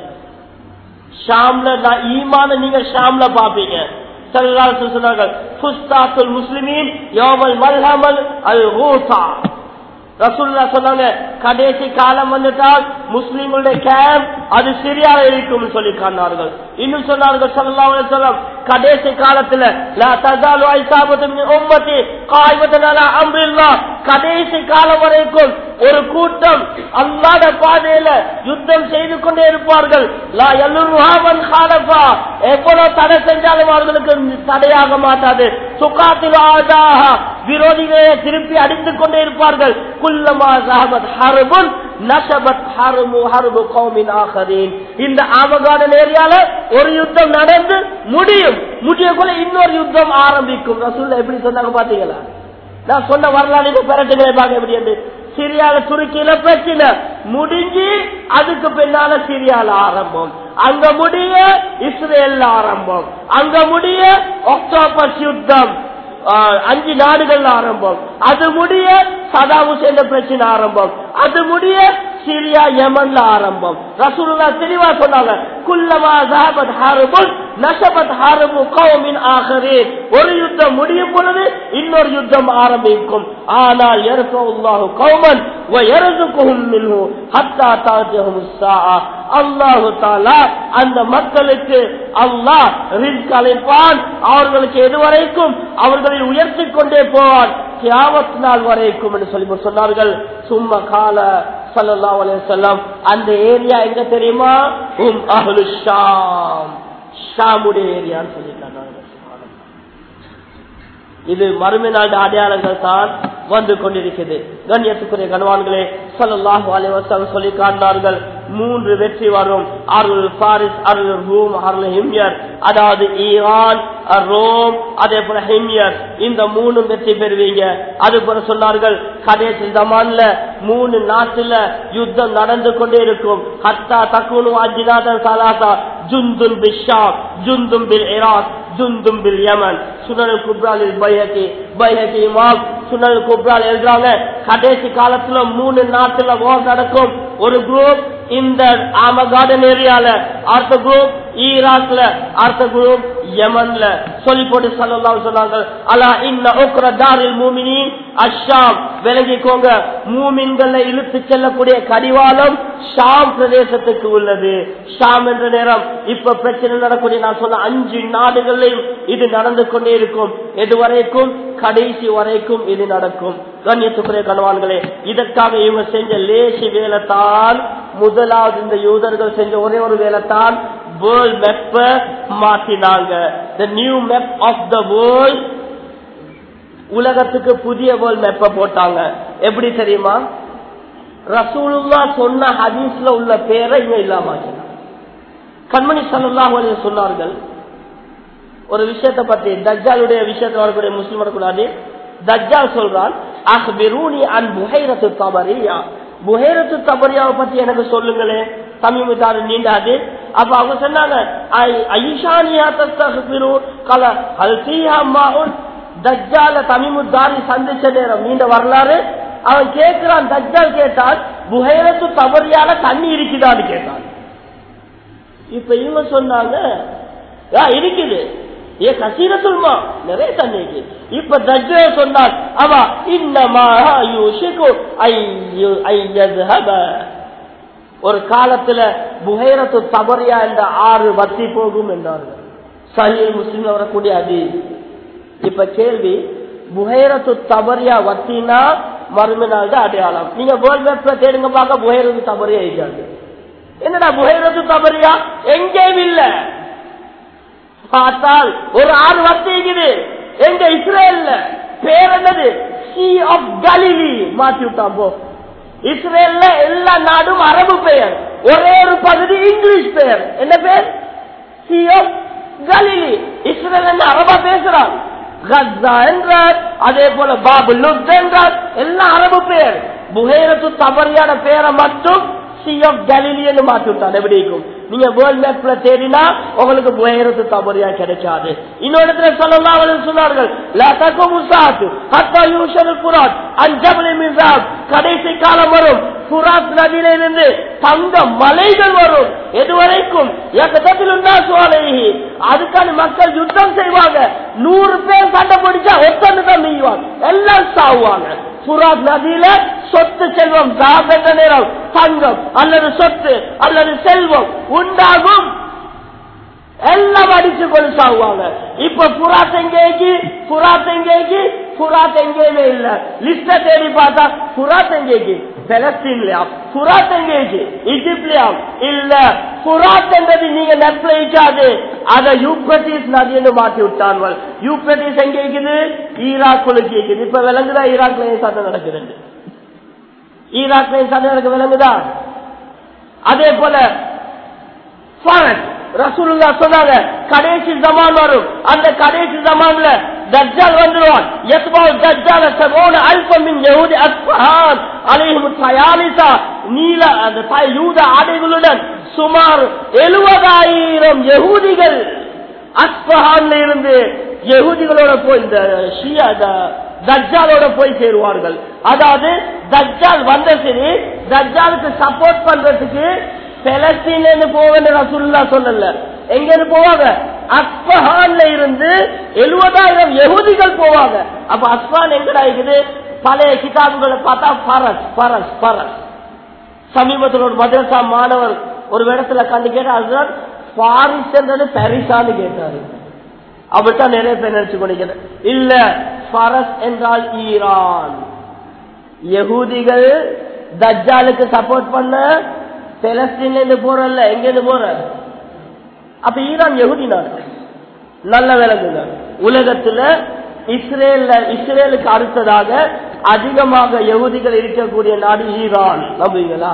ஷாம்ல ஈமான நீங்க ஷாம்ல பாப்பீங்க. சொன்னார்கள், ஃபுஸ்தாத்துல் முஸ்லிமீன் யௌமல் மல்ஹமல் அல் ஹூசா. ரசூலுல்லாஹ் சொன்னாங்க, கடைசி காலம் வந்துட்டால் முஸ்லிம்களுடைய கேம்ப் அது சிரியால இருக்கும் சொல்லி காணார்கள். இன்னும் சொன்னார்கள் ஸல்லல்லாஹு அலைஹி வஸல்லம், கடைசி காலத்துல லா தஸாலு ஐஸாபத்து மின் உம்மத்தி காயிமத்தன் அலா அம்ரில்லாஹ், கடைசி காலம் வரைக்கும் ஒரு கூட்டம் அல்லாஹ்வுடைய பாதையில யுத்தம் செய்து கொண்டே இருப்பார்கள். லா யல்லுஹா மன் காலஃபா, எவ்வளவு தடை செஞ்சாலும் அவர்களுக்கு தடையாக மாட்டாது. சுகாத்தில் ஆதாஹா, விரோதிகளை திருப்பி அடித்துக் கொண்டே இருப்பார்கள். குல்லமா ஸஹபத் ஹர்புன் நஷபத் ஹர்பு ஹர்பு கௌமின் ஆகரீன். இந்த ஆமகார்டன் ஏரியால ஒரு யுத்தம் நடந்து முடியும், முடியக்குள்ள இன்னொரு யுத்தம் ஆரம்பிக்கும். ரசூலுல்லாஹ் எப்படி சொன்னாங்க பாத்தீங்களா? நான் சொன்ன வரலாறு பெறட்டுகளை பார்க்க எப்படி என்று. சிரியால துருக்கியில பிரச்சனை முடிஞ்சு அதுக்கு பின்னால சிரியால ஆரம்பம், அங்க முடிய இஸ்ரேல் ஆரம்பம், அங்க முடிய அக்டோபர் யுத்தம் அஞ்சு நாடுகள் ஆரம்பம், அது முடிய சதாம் ஹுசைன் பிரச்சனை ஆரம்பம், அது முடிய சிரியா யமன்ல ஆரம்பம். ரசூலுல்லாஹ் தெளிவா சொன்னாங்க, குல்லமா ஸஹபத் ஹர்புன் நஷபத் ஹர்பு கௌமின் ஆகரீன். ஒரு யுத்தம் முடியும் பொழுது இன்னொரு யுத்தம் ஆரம்பிக்கும். ஆனால் யர்ஃபுல்லாஹு கௌமன் வ யர்ஸுகுஹும் மின்ஹு ஹத்தா தஅதிஹுமுஸ் ஸாஅ. அல்லாஹ் தஆலா அந்த மக்களுக்கு அல்லாஹ் ரிஸ்க் அளிப்பான், அவர்களுக்கு எதுவரைக்கும் அவர்களை உயர்த்திக் கொண்டே போவான், கியாமத் நாள் வரைக்கும் என்று சொல்லி சொன்னார்கள். சும்மா கால ஸல்லல்லாஹு அலைஹி வஸல்லம், அந்த ஏரியா எங்க தெரியுமா? உம் அஹ்லு ஷாம், ஷாமுடைய ஏரியான்னு சொல்லிட்டாங்க. இது மறுமை நாடு அடையாளங்கள் தான். வந்து கொண்டிருக்கிறது. கண்ணியத்துக்குரிய கணவான்களே, ஸல்லல்லாஹு அலைஹி வஸல்லம் சொல்லி காட்டினார்கள், மூன்று வெற்றி வரும். அருள் பாரிஸ், அருள் ரூம், அருள் ஹிம்யர். அதாவது ஈரான், ரோம், அதே போல ஹிம்யர். இந்த மூணு வெற்றி பெறுவீங்க. அது போல சொன்னார்கள், கடைசி ஜமான்ல மூணு நாட்டுல யுத்தம் நடந்து கொண்டே இருக்கும். ஹத்தா தகுனு அஜ்னாதன் சலாசா, ஜுந்துன் பில் ஷாம், ஜுந்துன் பில் இராக், ஜுந்துன் பில் யமன். சுனல் குப்ராலில் பைஹகி, பைஹகி இமாம் சுனல் குப்ரால் எழுதுறாங்க, கடைசி காலத்துல மூணு நாட்டுல வார் நடக்கும். ஒரு குரூப் இந்த ஆமகார்டன் ஏரியால, அடுத்த குரூப் ஈராக்ல, அடுத்த குரூப் யமன்ல. சொல்லி போட்டு ஸல்லல்லாஹு சொன்னாங்க, அலா இன்ன உக்ர தாரில் மூமினீன் அஷ்ஷாம். விளங்கிக்கோங்க, மூமின்களை இழுத்து செல்லக்கூடிய கடிவாளம் ஷாம் பிரதேசத்துக்கு உள்ளது. ஷாம் என்ற நேரம் இப்ப பிரச்சனை நடக்கூடிய நான் சொன்ன அஞ்சு நாடுகளிலும் இது நடந்து கொண்டே இருக்கும். எதுவரைக்கும்? கடைசி வரைக்கும் இது நடக்கும். கண்ணியத்துக்குரிய கணவான்களே, இதற்காக இவங்க செஞ்ச லேசி வேலை தான், முதலாவது இந்த யூதர்கள் செஞ்ச ஒரே ஒரு வேலை தான், வேர்ல்ட் மேப்ப மாற்றினாங்க. The new map of the world, உலகத்துக்கு புதிய வேர்ல்ட் மேப்ப போட்டாங்க. எப்படி தெரியுமா? ரசூலுல்லாஹ் சொன்ன ஹதீஸ்ல உள்ள பேரை இங்க இல்லாம கண்மணி ஸல்லல்லாஹு அலைஹி வஸல்லம் சொன்னார்கள். ஒரு விஷயத்தை பத்தி, தஜ்ஜாலுடைய விஷயத்தை வரக்கூடிய முஸ்லிம் வரக்கூடாது. தஜ்ஜால் சொல்றான், அக்பிரூனி அன் புஹைரத்து தபரியா, புஹைரத்து தபரியாவை பத்தி எனக்கு சொல்லுங்களே. தமிழ்தாரு நீண்டாது. அப்ப அவங்க சொன்னாங்க, ஐஷானியா தஸ்தக்பிரு கல ஹல் ஃபீஹா மாஉன். தஜ்ஜால தமிமுத்தாரி சந்திச்ச நேரம், நீண்ட வரலாறு. அவன் கேட்கிறான், தஜ்ஜால் கேட்டான், புஹைரத்து தபரியால தண்ணி இருக்குதான்னு கேட்டான். இப்ப இவங்க சொன்னாங்க, இருக்குது, ஏ கசீரத்துல்மா, நிறைய தண்ணி இருக்கு. இப்ப தஜ்ஜால் சொன்னான், அவா இன்னமா யூஷிகு ஐயஸ்ஹப, ஒரு காலத்துல புஹைரத்து தபரியா என்ற ஆறு வத்தி போகும் என்றார்கள். சஹீஹ் முஸ்லிம்ல வரக்கூடிய ஹதீஸ். இப்ப கேள்வி, புஹைரத்து தபரியா வத்தினா மறுமை நாள் தான் அடையாளம். நீங்க வேர்ல்ட் மேப்ல தேடுங்க பார்க்க, புஹைரத்து தபரியா இருக்காது. என்னடா புஹைரத்து தபரியா? எங்கேயும் இல்ல. பார்த்தால் ஒரு ஆறு வத்திக்குது எங்க? இஸ்ரேல்ல. பேர் என்னது? Sea of Galilee. மாற்றி விட்டான் போ. இஸ்ரேல்ல எல்லா நாடும் அரபு பெயர், ஒரே ஒரு பகுதி இங்கிலீஷ் பெயர். என்ன பேர்? C of Galilei. இஸ்ரேல் என்ன அரபா பேசுறான். கஸ்ஸா என்றார், அதே போல பாபுல் லுத் என்றார், எல்லாம் அரபு பெயர். புஹைரத்து தபரியான பெயரை மட்டும் சி ஆஃப் கலிலி என்று மாற்றி விட்டான். எப்படி இருக்கும்? நீங்க வேர்ல்ட் மேப்ல தேடினா உங்களுக்கு புஹைரத்து தபரியா கிடைக்காது. இன்னொரு ஸல்லல்லாஹு அலைஹி வஸல்லம் சொன்னார்கள், லா தகுமு ஸாஅத்து ஹத்தா யூஷல் குராத் அன் ஜபல் மிஸாப். கடைசி காலம் வரும், குராத் நதியிலிருந்து தங்க மலைகள் வரும். எதுவரைக்கும்? அதுக்கான மக்கள் யுத்தம் செய்வாங்க. நூறு பேர் சண்டை பிடிச்சா ஒத்தன்னு தான் மீவாங்க, எல்லாம் சாவுவாங்க. புராத் நதியில சொத்து செல்வம் என்ற நேரம் தங்கம் அல்லது சொத்து அல்லது செல்வம் உண்டாகும், எல்லாம் அடிச்சு கொண்டு சாகுவாங்க. இப்ப புராத் எங்கேக்கு? புராத் எங்கேக்கு? புராத் எங்கேயுமே இல்ல. லிஸ்ட தேடி பார்த்தா புராத் எங்கேக்கு? பெலஸ்தீன்லயா? புராத் எங்கேக்கு? இஜிப்ட்லயாம் இல்ல. புராத் என்றது நீங்க நெட்பிளிக்காது, அதை யூப்ரட்டிஸ் நதி என்று மாற்றி விட்டார்கள். யூப்ரட்டிஸ் எங்க இருக்குது? ஈராக்குள்ள கேக்குது. இப்ப விளங்குதா? ஈராக்ல சண்டை நடக்குது. ஈராக்ல சண்டை நடக்க விளங்குதா? அதே போல ரசூலுல்லாஹ் சொன்னாங்க, கடைசி ஜமான் வரும். அந்த கடைசி ஜமான்ல தஜ்ஜால் வந்துருவான். யத்பாஉ தஜ்ஜால சபூன அல்ஃப மின் யஹூதி அஸ்ஃபஹான் அலைஹிம் தயாலிஸா. நீல அந்த யூத ஆடைகளுடன் சுமார் எழுபதாயிரம் யஹூதிகள் அஸ்ஃபஹான்ல இருந்து யஹூதிகளோட போய் இந்த ஷியா தஜ்ஜாலோட போய் சேருவார்கள். அதாவது தஜ்ஜால் வந்த சரி, தஜ்ஜாலுக்கு சப்போர்ட் பண்றதுக்கு பெலஸ்தீன்ல இருந்து போவேன்னு ரசூலுல்லாஹ் சொல்லல. எங்க இருந்து போவாங்க? அஸ்ஃபஹான்ல இருந்து எழுபதாயிரம் யஹூதிகள் போவாங்க. அப்ப அஸ்ஃபஹான் எங்கடா இருக்குது? பழைய கிதாபுகளை பார்த்தா பரஸ் பரஸ் பரஸ். சமீபத்தில் ஒரு மதரசா மாணவர் ஒரு இடத்துல கண்டு கேட்டார், பாரிஸ் என்றது பாரிஸான்னு கேட்டாரு. அப்படித்தான் நிறைய பேர் நினைச்சு கொண்டிருக்கிறார். இல்ல, பரஸ் என்றால் ஈரான். யஹூதிகள் தஜ்ஜாலுக்கு சப்போர்ட் பண்ண பெலஸ்தீன்ல இருந்து போறல்ல, எங்க இருந்து போற? அப்ப ஈரான் யஹூதி நாடு. நல்ல விளங்குங்க, உலகத்துல இஸ்ரேல் இஸ்ரேலுக்கு அடுத்ததாக அதிகமாக யகூதிகள் இருக்கக்கூடிய நாடு ஈரான். நம்புவீங்களா?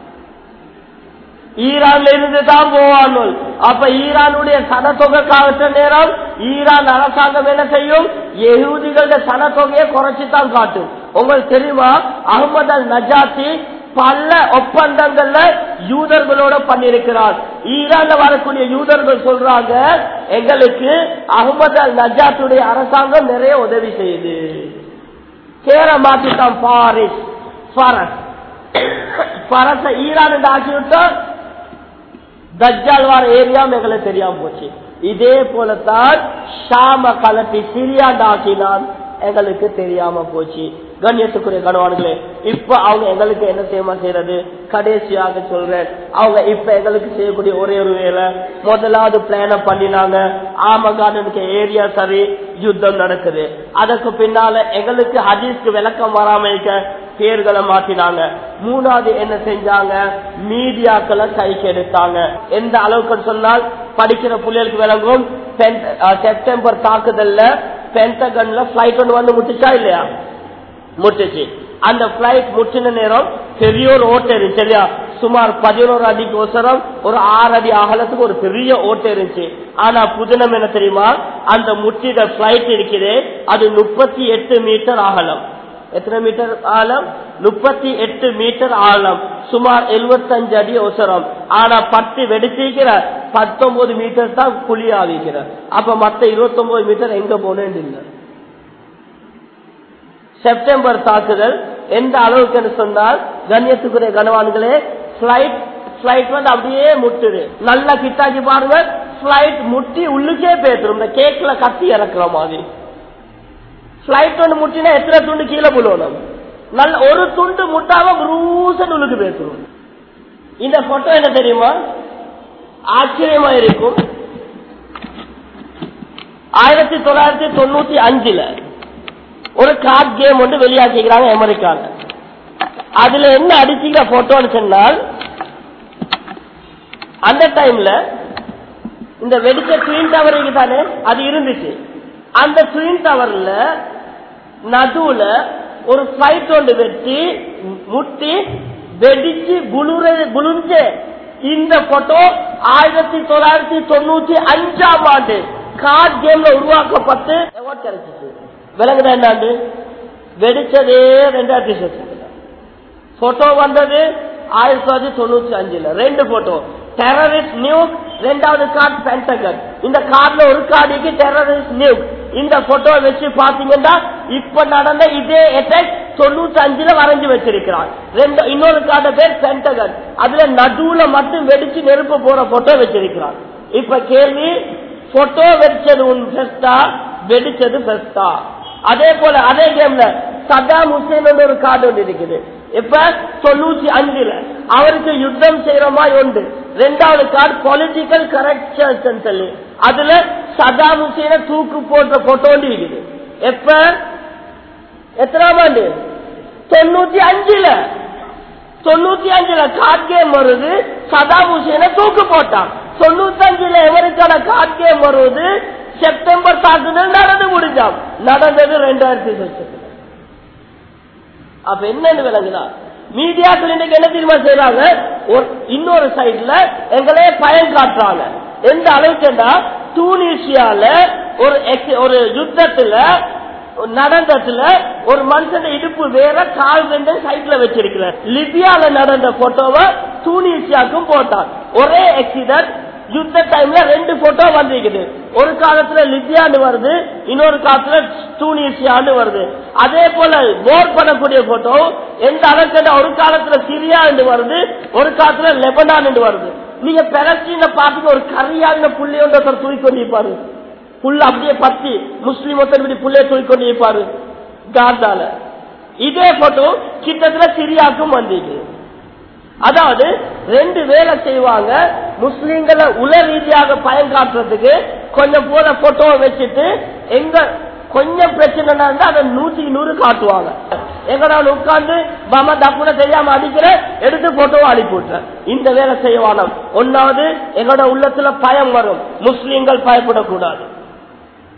ஈரான்ல இருந்து தான் போவார்கள். அப்ப ஈரானுடைய சனத்தொகை காட்ட நேரம் ஈரான் அரசாங்கம் என்ன செய்யும்? யகூதிகளோட சனத்தொகையை குறைச்சித்தான் காட்டும். உங்களுக்கு தெரியுமா, அஹ்மத் அல் நஜாத்தி பல ஒப்பந்தங்கள்ல யூதர்களோட பண்ணிருக்கிறார். ஈரான்ல வரக்கூடிய யூதர்கள் சொல்றாங்க, எங்களுக்கு அஹ்மத் அல் நஜாத்துடைய அரசாங்கம் நிறைய உதவி செய்யுது. கேர மாத்திட்டான் பாரிஸ் பரஸ் பரச ஈரான் ஆக்கிவிட்டா தஜ்ஜால் வார ஏரியா எங்களுக்கு தெரியாம போச்சு. இதே போலத்தான் ஷாம கலட்டி சிரியாண்ட ஆக்கினான், எங்களுக்கு தெரியாம போச்சு. கண்ணியத்துக்குரிய கணவான்களே, இப்ப அவங்க எங்களுக்கு என்ன செய்யமா செய்யறது? கடைசியாக சொல்றேன், அவங்க இப்ப எங்களுக்கு செய்யக்கூடிய ஒரே ஒரு வேலை, முதலாவது பிளான பண்ணினாங்க, ஆமகானுக்கு ஏரியா சரி யுத்தம் நடக்குது. அதற்கு பின்னால எங்களுக்கு ஹதீஸ்க்கு விளக்கம் வராம இருக்க பேர்களை மாத்தினாங்க. மூணாவது என்ன செஞ்சாங்க? மீடியாக்களை கைக்கு எடுத்தாங்க. எந்த அளவுக்கு சொன்னால் படிக்கிற பிள்ளைகளுக்கு விளங்கும். செப்டம்பர் தாக்குதல்ல பென்டகன்ல பிளைட் ஒன்று வந்து முட்டுச்சா இல்லையா? முட்டுச்சு. அந்த பிளைட் முட்டின நேரம் பெரிய ஒரு ஓட்டை இருந்துச்சு இல்லையா? சுமார் பதினோரு அடிக்கு ஒசரம், ஒரு ஆறு அடி அகலத்துக்கு ஒரு பெரிய ஓட்டை இருந்துச்சு. ஆனா புதினம் என்ன தெரியுமா? அந்த முட்டிட பிளைட் இருக்குது, அது முப்பத்தி எட்டு மீட்டர் ஆகலம். எத்தனை மீட்டர் ஆழம்? முப்பத்தி எட்டு மீட்டர் ஆழம், சுமார் எழுபத்தஞ்சு அடி ஒசரம். ஆனா பத்து வெடிச்சிக்கிற பத்தொன்பது மீட்டர் தான் குழி ஆகிக்கிற. அப்ப மத்த இருபத்தி ஒன்பது மீட்டர் எங்க போனேன்னு இல்லை. செப்டம்பர் தாக்குதல் எந்த அளவுக்கு சொன்னால், கண்ணியத்துக்குரிய கனவான்களே, பிளைட் பிளைட் வந்து அப்படியே முட்டுது. நல்லா கிட்டாக்கி பாருங்க, பிளைட் முட்டி உள்ளுக்கே பேசுறோம். இந்த கேக்ல கத்தி இறக்குற மாதிரி பிளைட் ஒன்று முட்டினா எத்தனை துண்டு கீழே புழுவணும்? நல்ல ஒரு துண்டு முட்டாம ரூசன் உள்ளுக்கு பேசுறோம். இந்த போட்டோ என்ன தெரியுமா? ஆச்சரியமா இருக்கும். ஆயிரத்தி தொள்ளாயிரத்தி தொண்ணூத்தி அஞ்சுல ஒரு கார்டு கேம் ஒன்று வெளியாக்கிக்கிறாங்க அமெரிக்கால. அதுல என்ன அடிச்சுக்கிற போட்டோன்னு சொன்னால், அந்த டைம்ல இந்த வெடிச்ச ட்வின் டவர் தானே அது இருந்துச்சு. அந்த ட்வின் டவர்ல நடுவுல ஒரு பிளைட் ஒன்று வெட்டி முட்டி வெடிச்சு குளிர்ஞ்ச இந்த போட்டோ ஆயிரத்தி தொள்ளாயிரத்தி தொண்ணூத்தி அஞ்சாம் ஆண்டு கார்டு கேம்ல உருவாக்கப்பட்டு அவார்ட் கிடைச்சிச்சு. விளங்குதா என்னாண்டு? வெடிச்சதே ரெண்டாயிரத்தி போட்டோ வந்தது ஆயிரத்தி தொள்ளாயிரத்தி தொண்ணூத்தி அஞ்சுல ரெண்டு போட்டோ. டெரரிஸ்ட் நியூக், ரெண்டாவது கார்டு பென்டகன். இந்த கார்டுல ஒரு கார்டுக்கு டெரரிஸ்ட் நியூக். இந்த போட்டோ வச்சு பாத்தீங்கன்னா இப்ப நடந்த இதே அட்டாக் தொண்ணூத்தி அஞ்சுல வரைஞ்சு வச்சிருக்கிறான். ரெண்டு இன்னொரு கார்டு பேர் பென்டகன். அதுல நடுவுல மட்டும் வெடிச்சு நெருப்பு போற போட்டோ வச்சிருக்கிறான். இப்ப கேள்வி, போட்டோ வெடிச்சது உன் பெஸ்டா, வெடிச்சது பெஸ்டா? அதே போல அதே கேம்ல சதாம் ஹுசேன் ஒரு கார்டு ஒன்று இருக்குது. இப்ப தொண்ணூத்தி அஞ்சுல அவருக்கு யுத்தம் செய்யற மாதிரி உண்டு. ரெண்டாவது கார்டு பொலிட்டிக்கல் கரெக்ஷன் சொல்லி அதுல சதாம் ஹுசேனை தூக்கு போட்ட போட்டோ இருக்குது. எப்ப எத்தனாம் ஆண்டு? தொண்ணூத்தி அஞ்சுல தொண்ணூத்தி அஞ்சுல கார்டு கேம் வருது, சதாம் ஹுசேனை தூக்கு போட்டான். தொண்ணூத்தி அஞ்சுல அமெரிக்கான கார்டு கேம் வருவது, செப்டம்பர் தாக்குதல் நடந்து முடிஞ்சான். நடந்தது ரெண்டாயிரத்தி வருஷத்துல. அப்ப என்னன்னு விளங்குதா? மீடியாக்கள் இன்னைக்கு என்ன தெரியுமா செய்யறாங்க? இன்னொரு சைட்ல எங்களே பயன் காட்டுறாங்க. எந்த அளவுக்குன்னா, டூனிசியால ஒரு ஒரு யுத்தத்துல நடந்ததுல ஒரு மனுஷன் இடுப்பு வேற, கால் ரெண்டு சைட்ல வச்சிருக்கிறார். லிபியால நடந்த போட்டோவை டூனிசியாக்கும் போட்டான். ஒரே ஆக்சிடென்ட் யுத்த டைம்ல ரெண்டு போட்டோ வந்திருக்குது. ஒரு காலத்துல லிபியான்னு வருது, இன்னொரு காலத்துல டூனிசியான்னு வருது. அதே போல போர் பண்ணக்கூடிய போட்டோ எந்த அளவுக்கு ஒரு காலத்துல சிரியா வருது, ஒரு காலத்துல லெபனான் வருது. நீங்க பெலஸ்தீன பாத்தீங்க, ஒரு கரியான புள்ளியோட தூக்கி கொண்டிருப்பாரு, புள்ள அப்படியே பத்தி முஸ்லீம் ஒருத்தர் புள்ளைய தூக்கி கொண்டிருப்பாரு காந்தால. இதே போட்டோ கிட்டத்தட்ட சிரியாக்கும் வந்திருக்கு. அதாவது ரெண்டு வேலை செய்வாங்க. முஸ்லீம்களை உல ரீதியாக பயன் காட்டுறதுக்கு கொஞ்சம் போல போட்டோவை வச்சுட்டு எங்க கொஞ்சம் பிரச்சனை இருந்தா அதை நூத்தி நூறு காட்டுவாங்க. எங்கடா உட்கார்ந்து பம தப்புன தெரியாம அடிக்கிற எடுத்து போட்டோவை அனுப்பி விட்டுறேன். இந்த வேலை செய்வானம். ஒன்னாவது எங்களோட உள்ளத்துல பயம் வரும், முஸ்லீம்கள் பயப்படக்கூடாது.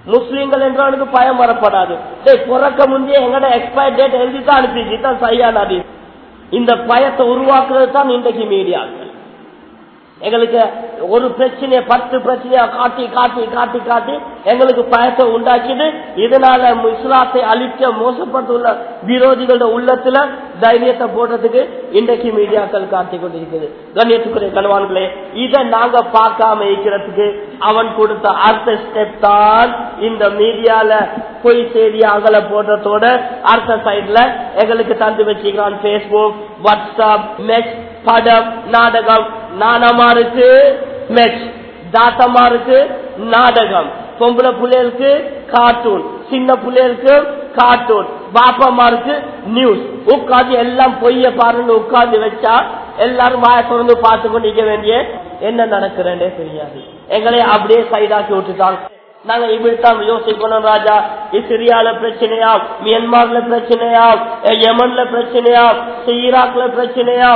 முஸ்லீம்கள் என்றவனுக்கு பயம் வரப்படாது. பிறக்க முந்தைய எங்கட எக்ஸ்பயர் டேட் எழுதிதான் அனுப்பிச்சு தான் சரியான. இந்த பயத்தை உருவாக்குறது தான் இன்றைக்கு மீடியாக்கள். எங்களுக்கு ஒரு பிரச்சனைய பத்து பிரச்சனையா காட்டி காட்டி காட்டி காட்டி எங்களுக்கு பயத்தை உண்டாக்கிது. இதனால இஸ்லாத்தை அழிக்க மோசப்பட்டுள்ள விரோதிகளோட உள்ளத்துல தைரியத்தை போடுறதுக்கு இன்றைக்கு மீடியாக்கள் காட்டி கொண்டிருக்குது. கண்ணியத்துக்குரிய கணவான்களே, இதை நாங்க பார்க்காம இருக்கிறதுக்கு அவன் கொடுத்த அடுத்த ஸ்டெப் தான் இந்த மீடியால பொய் செய்தி அகல போடுறதோட அடுத்த சைட்ல எங்களுக்கு தந்து வச்சுக்கிறான் பேஸ்புக், வாட்ஸ்அப், மெச், படம், நாடகம். நானமாருக்கு மெச், தாத்தமாருக்கு நாடகம், பொம்பளை பிள்ளைகளுக்கு கார்ட்டூன், சின்ன பிள்ளைகளுக்கு கார்ட்டூன், பாப்பமாருக்கு நியூஸ். உட்காந்து எல்லாம் பொய்ய பாருங்க உட்காந்து வச்சா எல்லாரும் வாய தொடர்ந்து பார்த்து கொண்டிருக்க வேண்டிய என்ன நடக்கிறேன்னே தெரியாது. எங்களை அப்படியே சைடாக்கி விட்டுட்டாங்க. நாங்க இப்படித்தான் யோசிக்கணும் ராஜா. சிரியால பிரச்சனையா, மியான்மர்ல பிரச்சனையா, யமன்ல பிரச்சனையா, ஈராக்ல பிரச்சனையா,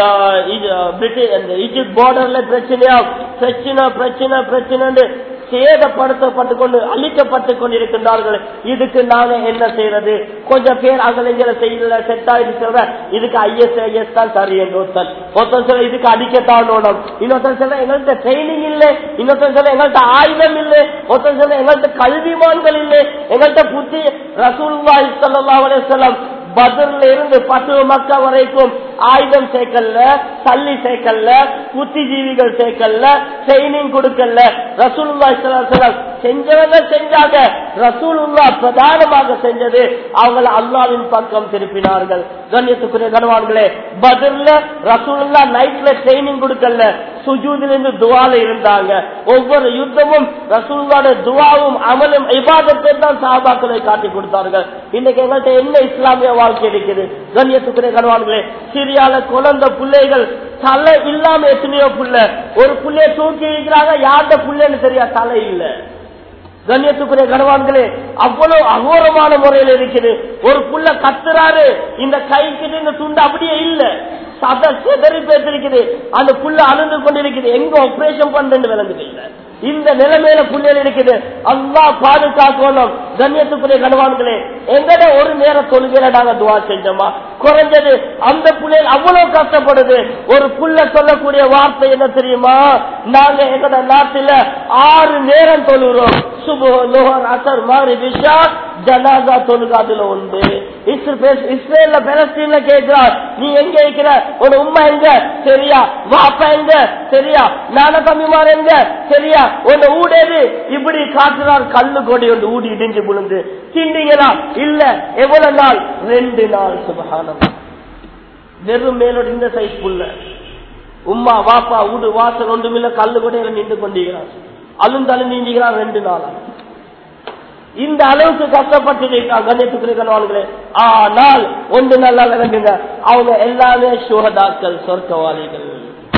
ஈஜிப்ட் பார்டர்ல பிரச்சனையா, பிரச்சனை பிரச்சனை பிரச்சனை சேதப்படுத்தப்பட்டு கொண்டு அழிக்கப்பட்டு கொண்டிருக்கின்றார்கள். இதுக்கு நாங்க என்ன செய்யறது? கொஞ்சம் பேர் அகலைஞரை செய்யல செட் ஆயிட்டு சொல்ற இதுக்கு ஐஎஸ் ஐஎஸ் தான் சரி என்று ஒருத்தன் ஒருத்தன் சொல்ல இதுக்கு அடிக்கத்தான் ஓடும், இன்னொருத்தன் சொல்ல எங்கள்கிட்ட ட்ரைனிங் இல்லை, இன்னொருத்தன் சொல்ல எங்கள்கிட்ட ஆயுதம் இல்லை, ஒருத்தன் சொல்ல எங்கள்கிட்ட கல்விமான்கள் இல்லை, எங்கள்கிட்ட புத்தி. ரசூலுல்லாஹி ஸல்லல்லாஹு அலைஹி வஸல்லம் பத்ர்ல இருந்து பத்து மக்கா வரைக்கும் ஆயுதம் சேர்க்கல, சல்லி சேர்க்கல, புத்திஜீவிகள் சேர்க்கல, ட்ரைனிங் கொடுக்கல. ரசூலுல்லாஹி ஸல்லல்லாஹு அலைஹி வஸல்லம் செஞ்சவங்க செஞ்சாங்க. ரசூலுல்லாஹ் பிரதானமாக செஞ்சது அவங்களை அல்லாஹ்வின் பக்கம் திருப்பினார்கள். கண்ணியத்துக்குரிய கணவான்களே, பத்ர்ல ரசூலுல்லாஹ் நைட்ல ட்ரைனிங் கொடுக்கல, சுஜூதில் இருந்து துவால இருந்தாங்க. ஒவ்வொரு யுத்தமும் ரசூலுல்லாஹ்வுடைய துவாவும் அமலும் இபாதத்தை தான் சஹாபாக்களை காட்டி கொடுத்தார்கள். இன்னைக்கு எங்கள்கிட்ட என்ன இஸ்லாமிய வாழ்க்கை இருக்குது? கண்ணியத்துக்குரிய கணவான்களே, சிரியால குழந்த பிள்ளைகள் தலை இல்லாம எத்தனையோ புள்ள, ஒரு புள்ளைய தூக்கி இருக்கிறாங்க, யார்கிட்ட புள்ளைன்னு தெரியா, தலை இல்ல. கண்ணியத்துக்குரிய கணவான்களே, அவ்வளவு அகோரமான முறையில் இருக்குது. ஒரு புள்ள கத்துறாரு, இந்த கைக்கு இந்த துண்டு அப்படியே இல்ல, சத செதறி பேசிருக்குது, அந்த புள்ள அழுந்து கொண்டிருக்குது, எங்க ஆபரேஷன் பண்றேன்னு விளங்குது இல்ல. இந்த நிலைமையில புள்ளைகள் இருக்குது. அல்லாஹ் பாதுகாக்கணும். கண்ணியத்துக்குரிய கணவான்களே, எங்கட ஒரு நேர தொழுகையில நாங்க துவா செஞ்சோமா? குறைஞ்சது அந்த புள்ளைகள் அவ்வளவு கஷ்டப்படுது. ஒரு புள்ள சொல்லக்கூடிய வார்த்தை என்ன தெரியுமா? நாங்க எங்கட நாட்டில ஆறு நேரம் தொழுகிறோம். சுபஹ், லுஹர், அஸர், மக்ரிப், இஷா, ஜனாஸா தொழுகாதுல உண்டு. இஸ்ரேல்ல பலஸ்தீன்ல கேட்கிறார், நீ எங்க இருக்கிற? ஒரு உம்மா எங்க? சரியா. வாப்பா எங்க? சரியா. நான தம்பிமார் எங்க? சரியா. உன்னை ஊடேது இப்படி காட்டுறார். கல்லு கொடி ஒன்று ஊடி இடிஞ்சு விழுந்து திண்டிங்களா? இல்ல. எவ்வளவு நாள்? ரெண்டு நாள். சுபஹானல்லாஹ். வெறும் மேலோடு இந்த சைஸ் புள்ள, உம்மா வாப்பா ஊடு வாசல் ஒன்றுமில்ல, கல்லு கொடையில நின்று கொண்டிருக்கிறார், அழுந்தாலு நீஞ்சுகிறார் ரெண்டு நாளா. இந்த அளவுக்கு கஷ்டப்பட்டு கண்ணியத்துக்குரிய. ஆனால் ஒன்று நல்லா விளங்குங்க, அவங்க எல்லாமே சுஹதாக்கள், சொர்க்கவாதிகள்.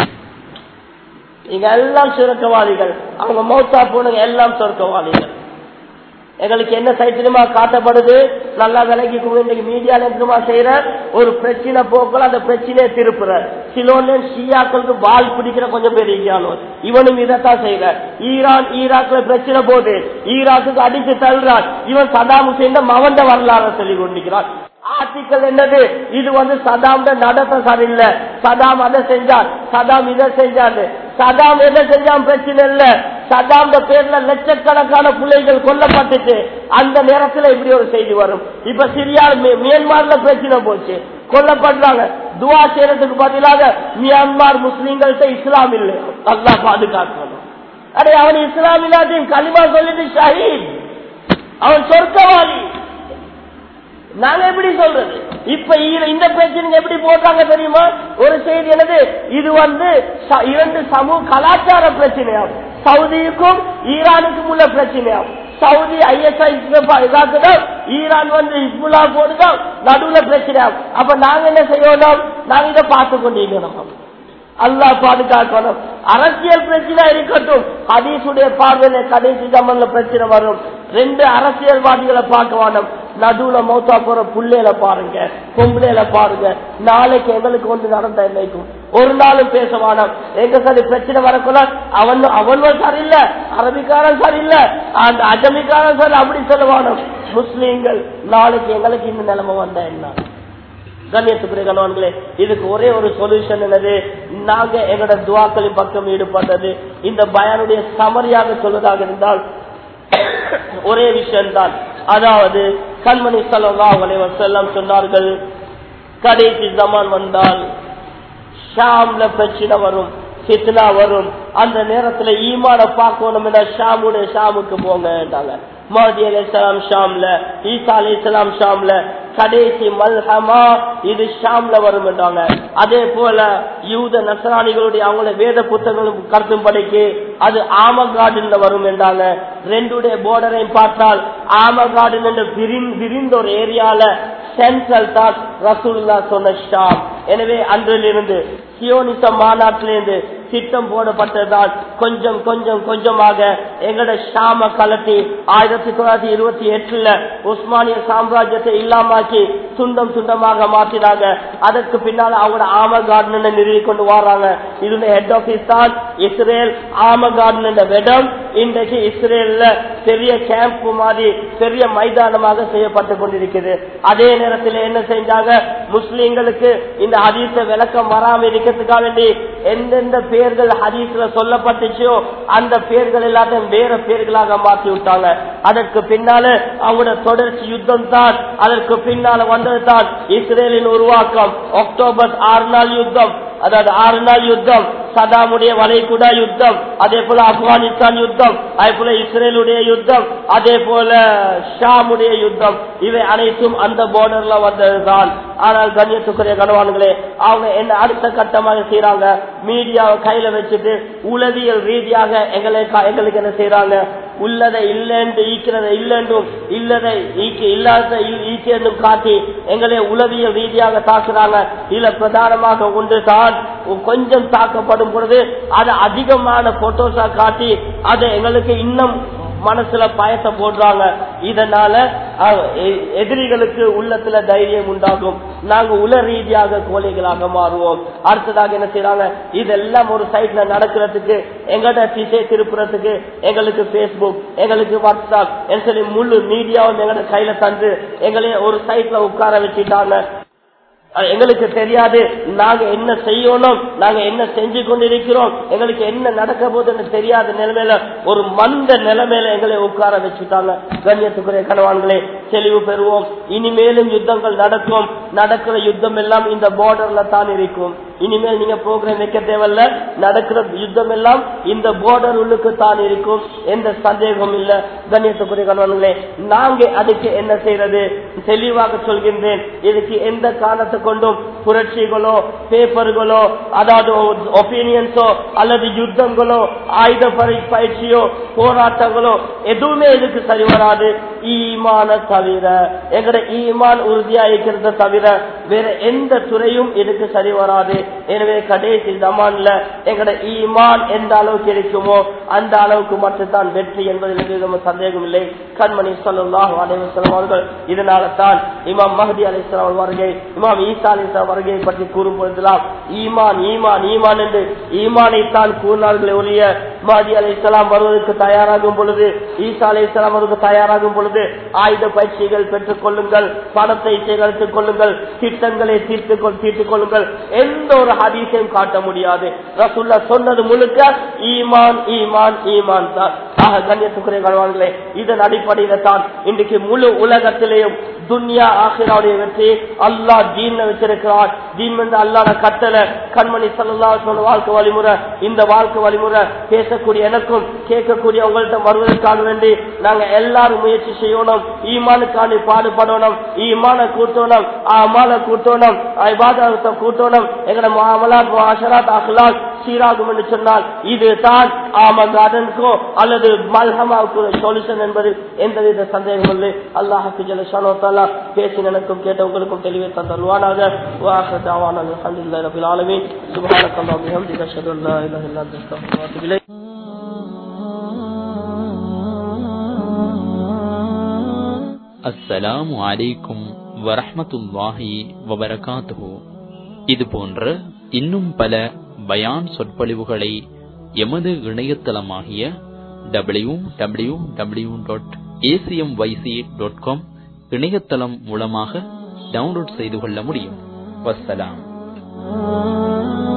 இங்க எல்லாம் சொர்க்கவாதிகள். அவங்க மௌத்தா போனவங்க எல்லாம் சொர்க்கவாதிகள். எங்களுக்கு என்ன சைத்தியமா காட்டப்படுது? நல்லா விலகி மீடியால என்னமா செய்யற ஒரு பிரச்சனை போக்கல அந்த பிரச்சனையை திருப்புற. சிலோன்னு ஷியாக்களுக்கு வால் பிடிக்கிற கொஞ்சம் பேர் இருக்கானோ, இவனும் இதைத்தான் செய்யற. ஈரான் ஈராக்ல பிரச்சனை போது ஈராக்கு அடிச்சு தள்ளுறான். இவன் சதாம் ஹுசைன் மவண்ட வரலாறு சொல்லி கொண்டிருக்கிறான். ஆர்டிக்கல் என்னது? இது வந்து சதாம் நடத்த சரியில்லை, சதாம் அதை செஞ்சான், சதாம் இதை செஞ்சான். சதாம் எதை செஞ்சான் பிரச்சனை இல்ல, சதாம் பேர்ல லட்சக்கணக்கான பிள்ளைகள் கொல்லப்பட்டுச்சு. அந்த நேரத்தில் இப்படி ஒரு செய்தி வரும். இப்ப சிரியா மியான்மர்ல பிரச்சனை போச்சு, கொல்லப்படுறாங்க. துவா செய்யறதுக்கு பதிலாக மியான்மர் முஸ்லீம்கள்ட்ட இஸ்லாம் இல்லை. அல்லாஹ் பாதுகாக்கணும். அடே, அவன் இஸ்லாம் இல்லாதையும் கலிமா சொல்லிட்டு ஷஹீத், அவன் சொர்க்கவாதி. நாங்க எப்படி சொல்றது? இப்ப இந்த பிரச்சனை எப்படி போட்டாங்க தெரியுமா? ஒரு செய்தி என்னது? இது வந்து இரண்டு சமூக கலாச்சார பிரச்சனையாகும். சவுதிக்கும் ஈரானுக்கும் உள்ள பிரச்சனையாகும். சவுதி ஐஎஸ்ஐ இதாக்குதான், ஈரான் வந்து இஸ்புல்லா போடுதான், நடுவுல பிரச்சனையாகும். அப்ப நாங்க என்ன செய்யணும்? நாங்க இதை பார்த்து கொண்டிருக்கணும். அல்லாஹ் பாதுகாக்கணும். அரசியல் பிரச்சனை இருக்கட்டும், ஹதீஸுடைய பார்வையில கடைசி ஜமன்ல பிரச்சனை வரும். ரெண்டு அரசியல்வாதிகளை பார்க்க வேணும். நடுவுல மௌத்தா போற புள்ளையில பாருங்க, பொம்பளையில பாருங்க. நாளைக்கு எங்களுக்கு ஒன்று நடந்த என்னைக்கும் ஒரு நாளும் பேசவான எங்க சரி பிரச்சனை வரக்குள்ள அவன் அவன் சரியில்லை, அரபிக்காரன் சரியில்லை, அந்த அஜமிக்காரன் சரி அப்படி சொல்லுவானோ. முஸ்லீம்கள் நாளைக்கு எங்களுக்கு இந்த நிலைமை வந்தா என்ன? கண்ணியத்துக்குரிய கணவன்களே, இதுக்கு ஒரே ஒரு சொல்யூஷன் என்னது? நாங்க எங்களோட துவாக்களின் பக்கம் ஈடுபட்டது. இந்த பயானுடைய சமரியாக சொல்வதாக இருந்தால் ஒரே விஷயம்தான். அதாவது கண்மணி ஸல்லல்லாஹு அலைஹி வஸல்லம் சொன்னார்கள், கடைசி ஜமான் வந்தால் ஷாம்ல பிரச்சனை வரும், ஃபித்னா வரும். அந்த நேரத்துல ஈமான பார்க்கணும், ஷாமுடைய ஷாமுக்கு போங்க. மஹ்தி அலைஹிஸ்ஸலாம் ஷாம்ல, ஈசா அலைஹிஸ்ஸலாம் ஷாம்ல, கடைசி மல்ஹமா இது ஷாம்ல வரும் என்றாங்க. அதே போல யூத நஸ்ரானிகளுடைய அவங்கள வேத புத்தகங்களும் கருத்தும் படிக்கு அது ஆமகார்டன் வரும் என்றாங்க. ரெண்டுடைய போர்டரையும் பார்த்தால் ஆமகார்டன் என்ற விரிந்த ஒரு ஏரியால சென்ட்ரல் தான் ரசூலுல்லாஹ் சொன்ன ஷாம். எனவே அன்றிலிருந்து சியோனிச மாநாட்டிலிருந்து திட்டம் போடப்பட்டதால் கொஞ்சம் கொஞ்சம் கொஞ்சமாக எங்கட ஷாம கலட்டி ஆயிரத்தி தொள்ளாயிரத்தி இருபத்தி எட்டுல உஸ்மானிய சாம்ராஜ்யத்தை இல்லாமாக்கி துண்டம் துண்டமாக மாற்றினாங்க. அதற்கு பின்னால அவங்களோட ஆம கார்டன் நிறுவி கொண்டு வர்றாங்க. இதுல ஹெட் ஆபீஸ் தான் இஸ்ரேல். ஆம கார்டன் என்ற இடம் இன்றைக்கு இஸ்ரேல்ல பெரிய கேம்ப் மாதிரி பெரிய மைதானமாக செய்யப்பட்டு கொண்டிருக்கிறது. அதே நேரத்தில் என்ன செஞ்சாங்க, முஸ்லீம்களுக்கு இந்த ஹதீஸ விளக்கம் வராம இருக்கிறதுக்காக வேண்டி எந்தெந்த பேர்கள் ஹதீஸ்ல சொல்லப்பட்டுச்சோ அந்த பேர்கள் எல்லாத்தையும் வேற பேர்களாக மாற்றி விட்டாங்க. அதற்கு பின்னால அவங்களோட தொடர்ச்சி யுத்தம் தான். அதற்கு பின்னால வந்தது தான் இஸ்ரேலின் உருவாக்கம். அக்டோபர் ஆறு நாள் யுத்தம், அதாவது ஆறு நாள் யுத்தம், சதாமுடைய வளைகுடா யுத்தம், அதே போல ஆப்கானிஸ்தான் யுத்தம், அதே போல இஸ்ரேலுடைய யுத்தம், அதே போல ஷாமுடைய யுத்தம். இவை அனைத்தும் அந்த பார்டர்ல வந்ததுதான். ஆனால் கண்ணியத்துக்குரிய கணவான்களே, அவங்க என்ன அடுத்த கட்டமாக செய்யறாங்க, மீடியாவை கையில வச்சுட்டு உளவியல் ரீதியாக எங்களுக்கு எங்களுக்கு என்ன செய்யறாங்க, உள்ளதை இல்லைன்னு ஈக்கிறதை இல்லைன்றும் இல்லதை இல்லாத ஈக்கிறதும் காட்டி எங்களை உளவியல் ரீதியாக தாக்குறாங்க. இதுல பிரதானமாக ஒன்று தான், கொஞ்சம் தாக்கப்படும் பொழுது அது அதிகமான போட்டோஸா காட்டி அதை எங்களுக்கு இன்னும் மனசுல பயத்தை போடுறாங்க. இதனால எதிரிகளுக்கு உள்ளத்துல தைரியம் உண்டாகும், நாங்க உல ரீதியாக கோழைகளாக மாறுவோம். அடுத்ததாக என்ன செய்யறாங்க, இதெல்லாம் ஒரு சைட்ல நடக்கிறதுக்கு எங்கட திசை திருப்புறதுக்கு எங்களுக்கு பேஸ்புக், எங்களுக்கு வாட்ஸ்அப் என்று சொல்லி முழு மீடியாவும் எங்கட கையில தந்து எங்களை ஒரு சைட்ல உட்கார வச்சுட்டாங்க. எங்களுக்கு தெரியாது நாங்க என்ன செய்யணும், நாங்க என்ன செஞ்சு கொண்டிருக்கிறோம், எங்களுக்கு என்ன நடக்க போதுன்னு தெரியாத நிலைமையில ஒரு மந்த நிலைமையில எங்களை உட்கார வச்சுட்டாங்க. கண்ணியத்துக்குரிய கணவான்களே, தெளிவு பெறுவோம். இனிமேலும் யுத்தங்கள் நடக்கும். நடக்கிற யுத்தம் எல்லாம் இந்த பார்டர்ல தான் இருக்கும். இனிமேல் நீங்க ப்ரோக்ராம் வைக்க தேவையில்ல. நடக்கிற யுத்தம் எல்லாம் இந்த பார்டர் உள்ளுக்கு தான் இருக்கும், எந்த சந்தேகமும் இல்ல. கண்ணியத்துக்குரிய கணவான்களே, நாங்க அதுக்கு என்ன செய்யறது தெளிவாக சொல்கின்றேன். இதுக்கு எந்த காரணத்தை கொண்டும் புரட்சிகளோ பேப்பர்களோ அதாவது ஒப்பீனியன்ஸோ அல்லது யுத்தங்களோ ஆயுத பயிற்சியோ போராட்டங்களோ எதுவுமே இதுக்கு சரி வராது. ஈமான தவிர, எங்கட ஈமான் உறுதியா இருக்கிறத தவிர வேற எந்த துறையும் இதுக்கு சரி வராது. எனவே கடைசி ஜமான்ல எங்கட ஈமான் எந்த அளவுக்கு இருக்குமோ அந்த அளவுக்கு மட்டும்தான் வெற்றி என்பதில் சந்தேகம் இல்லை. கண்மணி ஸல்லல்லாஹு அலைஹி வஸல்லம் அவர்கள் இதனால தான் இமாம் மஹ்தி அலைஹிஸ்ஸலாம் வருகை, இமாம் ஈசா அலைஹிஸ்ஸலாம் வருகையை பற்றி கூறும் பொழுதெல்லாம் ஈமான் ஈமான் ஈமான் என்று ஈமானை தான் கூறினார்களே ஒழிய, மஹ்தி அலைஹிஸ்ஸலாம் வருவதற்கு தயாராகும் பொழுது, ஈசா அலைஹிஸ்ஸலாம் வருவதற்கு தயாராகும் பொழுது ஆயுத பயிற்சிகள் பெற்றுக் கொள்ளுங்கள், பணத்தை சேகரித்துக் கொள்ளுங்கள், திட்டங்களை தீர்த்துக் தீர்த்துக் கொள்ளுங்கள், எந்த ஒரு ஹதீஸையும் காட்ட முடியாது. ரசூலுல்லாஹ் சொன்னது முழுக்க ஈமான் ஈமான் ஈமான் தான். ஆக கண்ணியத்துக்குரிய கணவான்களே, இதன் அடிப்படையில தான் இன்றைக்கு முழு உலகத்திலேயும் துன்யா ஆகிராவுடைய வெற்றி அல்லாஹ் தீன் வச்சிருக்கிறார். தீன் வந்து அல்லாஹ் கட்டளை. கண்மணி ஸல்லல்லாஹு அலைஹி வஸல்லம் வாழ்க்கை வழிமுறை, இந்த வாழ்க்கை வழிமுறை பேசக்கூடிய எனக்கும் கேட்கக்கூடிய உங்கள்கிட்ட வருவதற்காக வேண்டி நாங்க எல்லாரும் முயற்சி செய்யணும். ஈமானுக்காண்டி பாடுபடணும், ஈமான கூட்டணும், அமால கூட்டணும், இபாதத்தை கூட்டணும். எங்களோட முஆமலாத் முஆஷராத் அக்லாக் சீராகும் என்று சொன்னால் இதுதான் ஆமகாதனுக்கோ அல்லது மல்ஹமாவுக்கு சொல்யூஷன் என்பது எந்தவித சந்தேகம் இல்லை. அல்லாஹ்வுக்கு ஜல்ல ஷானஹு வ தஆலா பேசின எனக்கும் கேட்ட உங்களுக்கும் தெளிவை தந்தருவானாக. வஆஹிரு தஅவானா அல்ஹம்துலில்லாஹி ரப்பில் ஆலமீன். சுப்ஹானக்கல்லாஹு வ பிஹம்திக அஷ்ஹது அன் லா இலாஹா இல்லா அன்த அஸ்தக்ஃபிருக வ அத்தூபு இலைக். அஸ்ஸலாமு அலைக்கும் வரஹ்மத்துல்லாஹி வபரகாத்துஹு. இது போன்ற இன்னும் பல பயான் சொற்பொழிவுகளை எமது இணையதளமாகிய W W W dot ACMYC dot com இணையதளம் மூலமாக டவுன்லோட் செய்து கொள்ள முடியும். வஸ்ஸலாம்.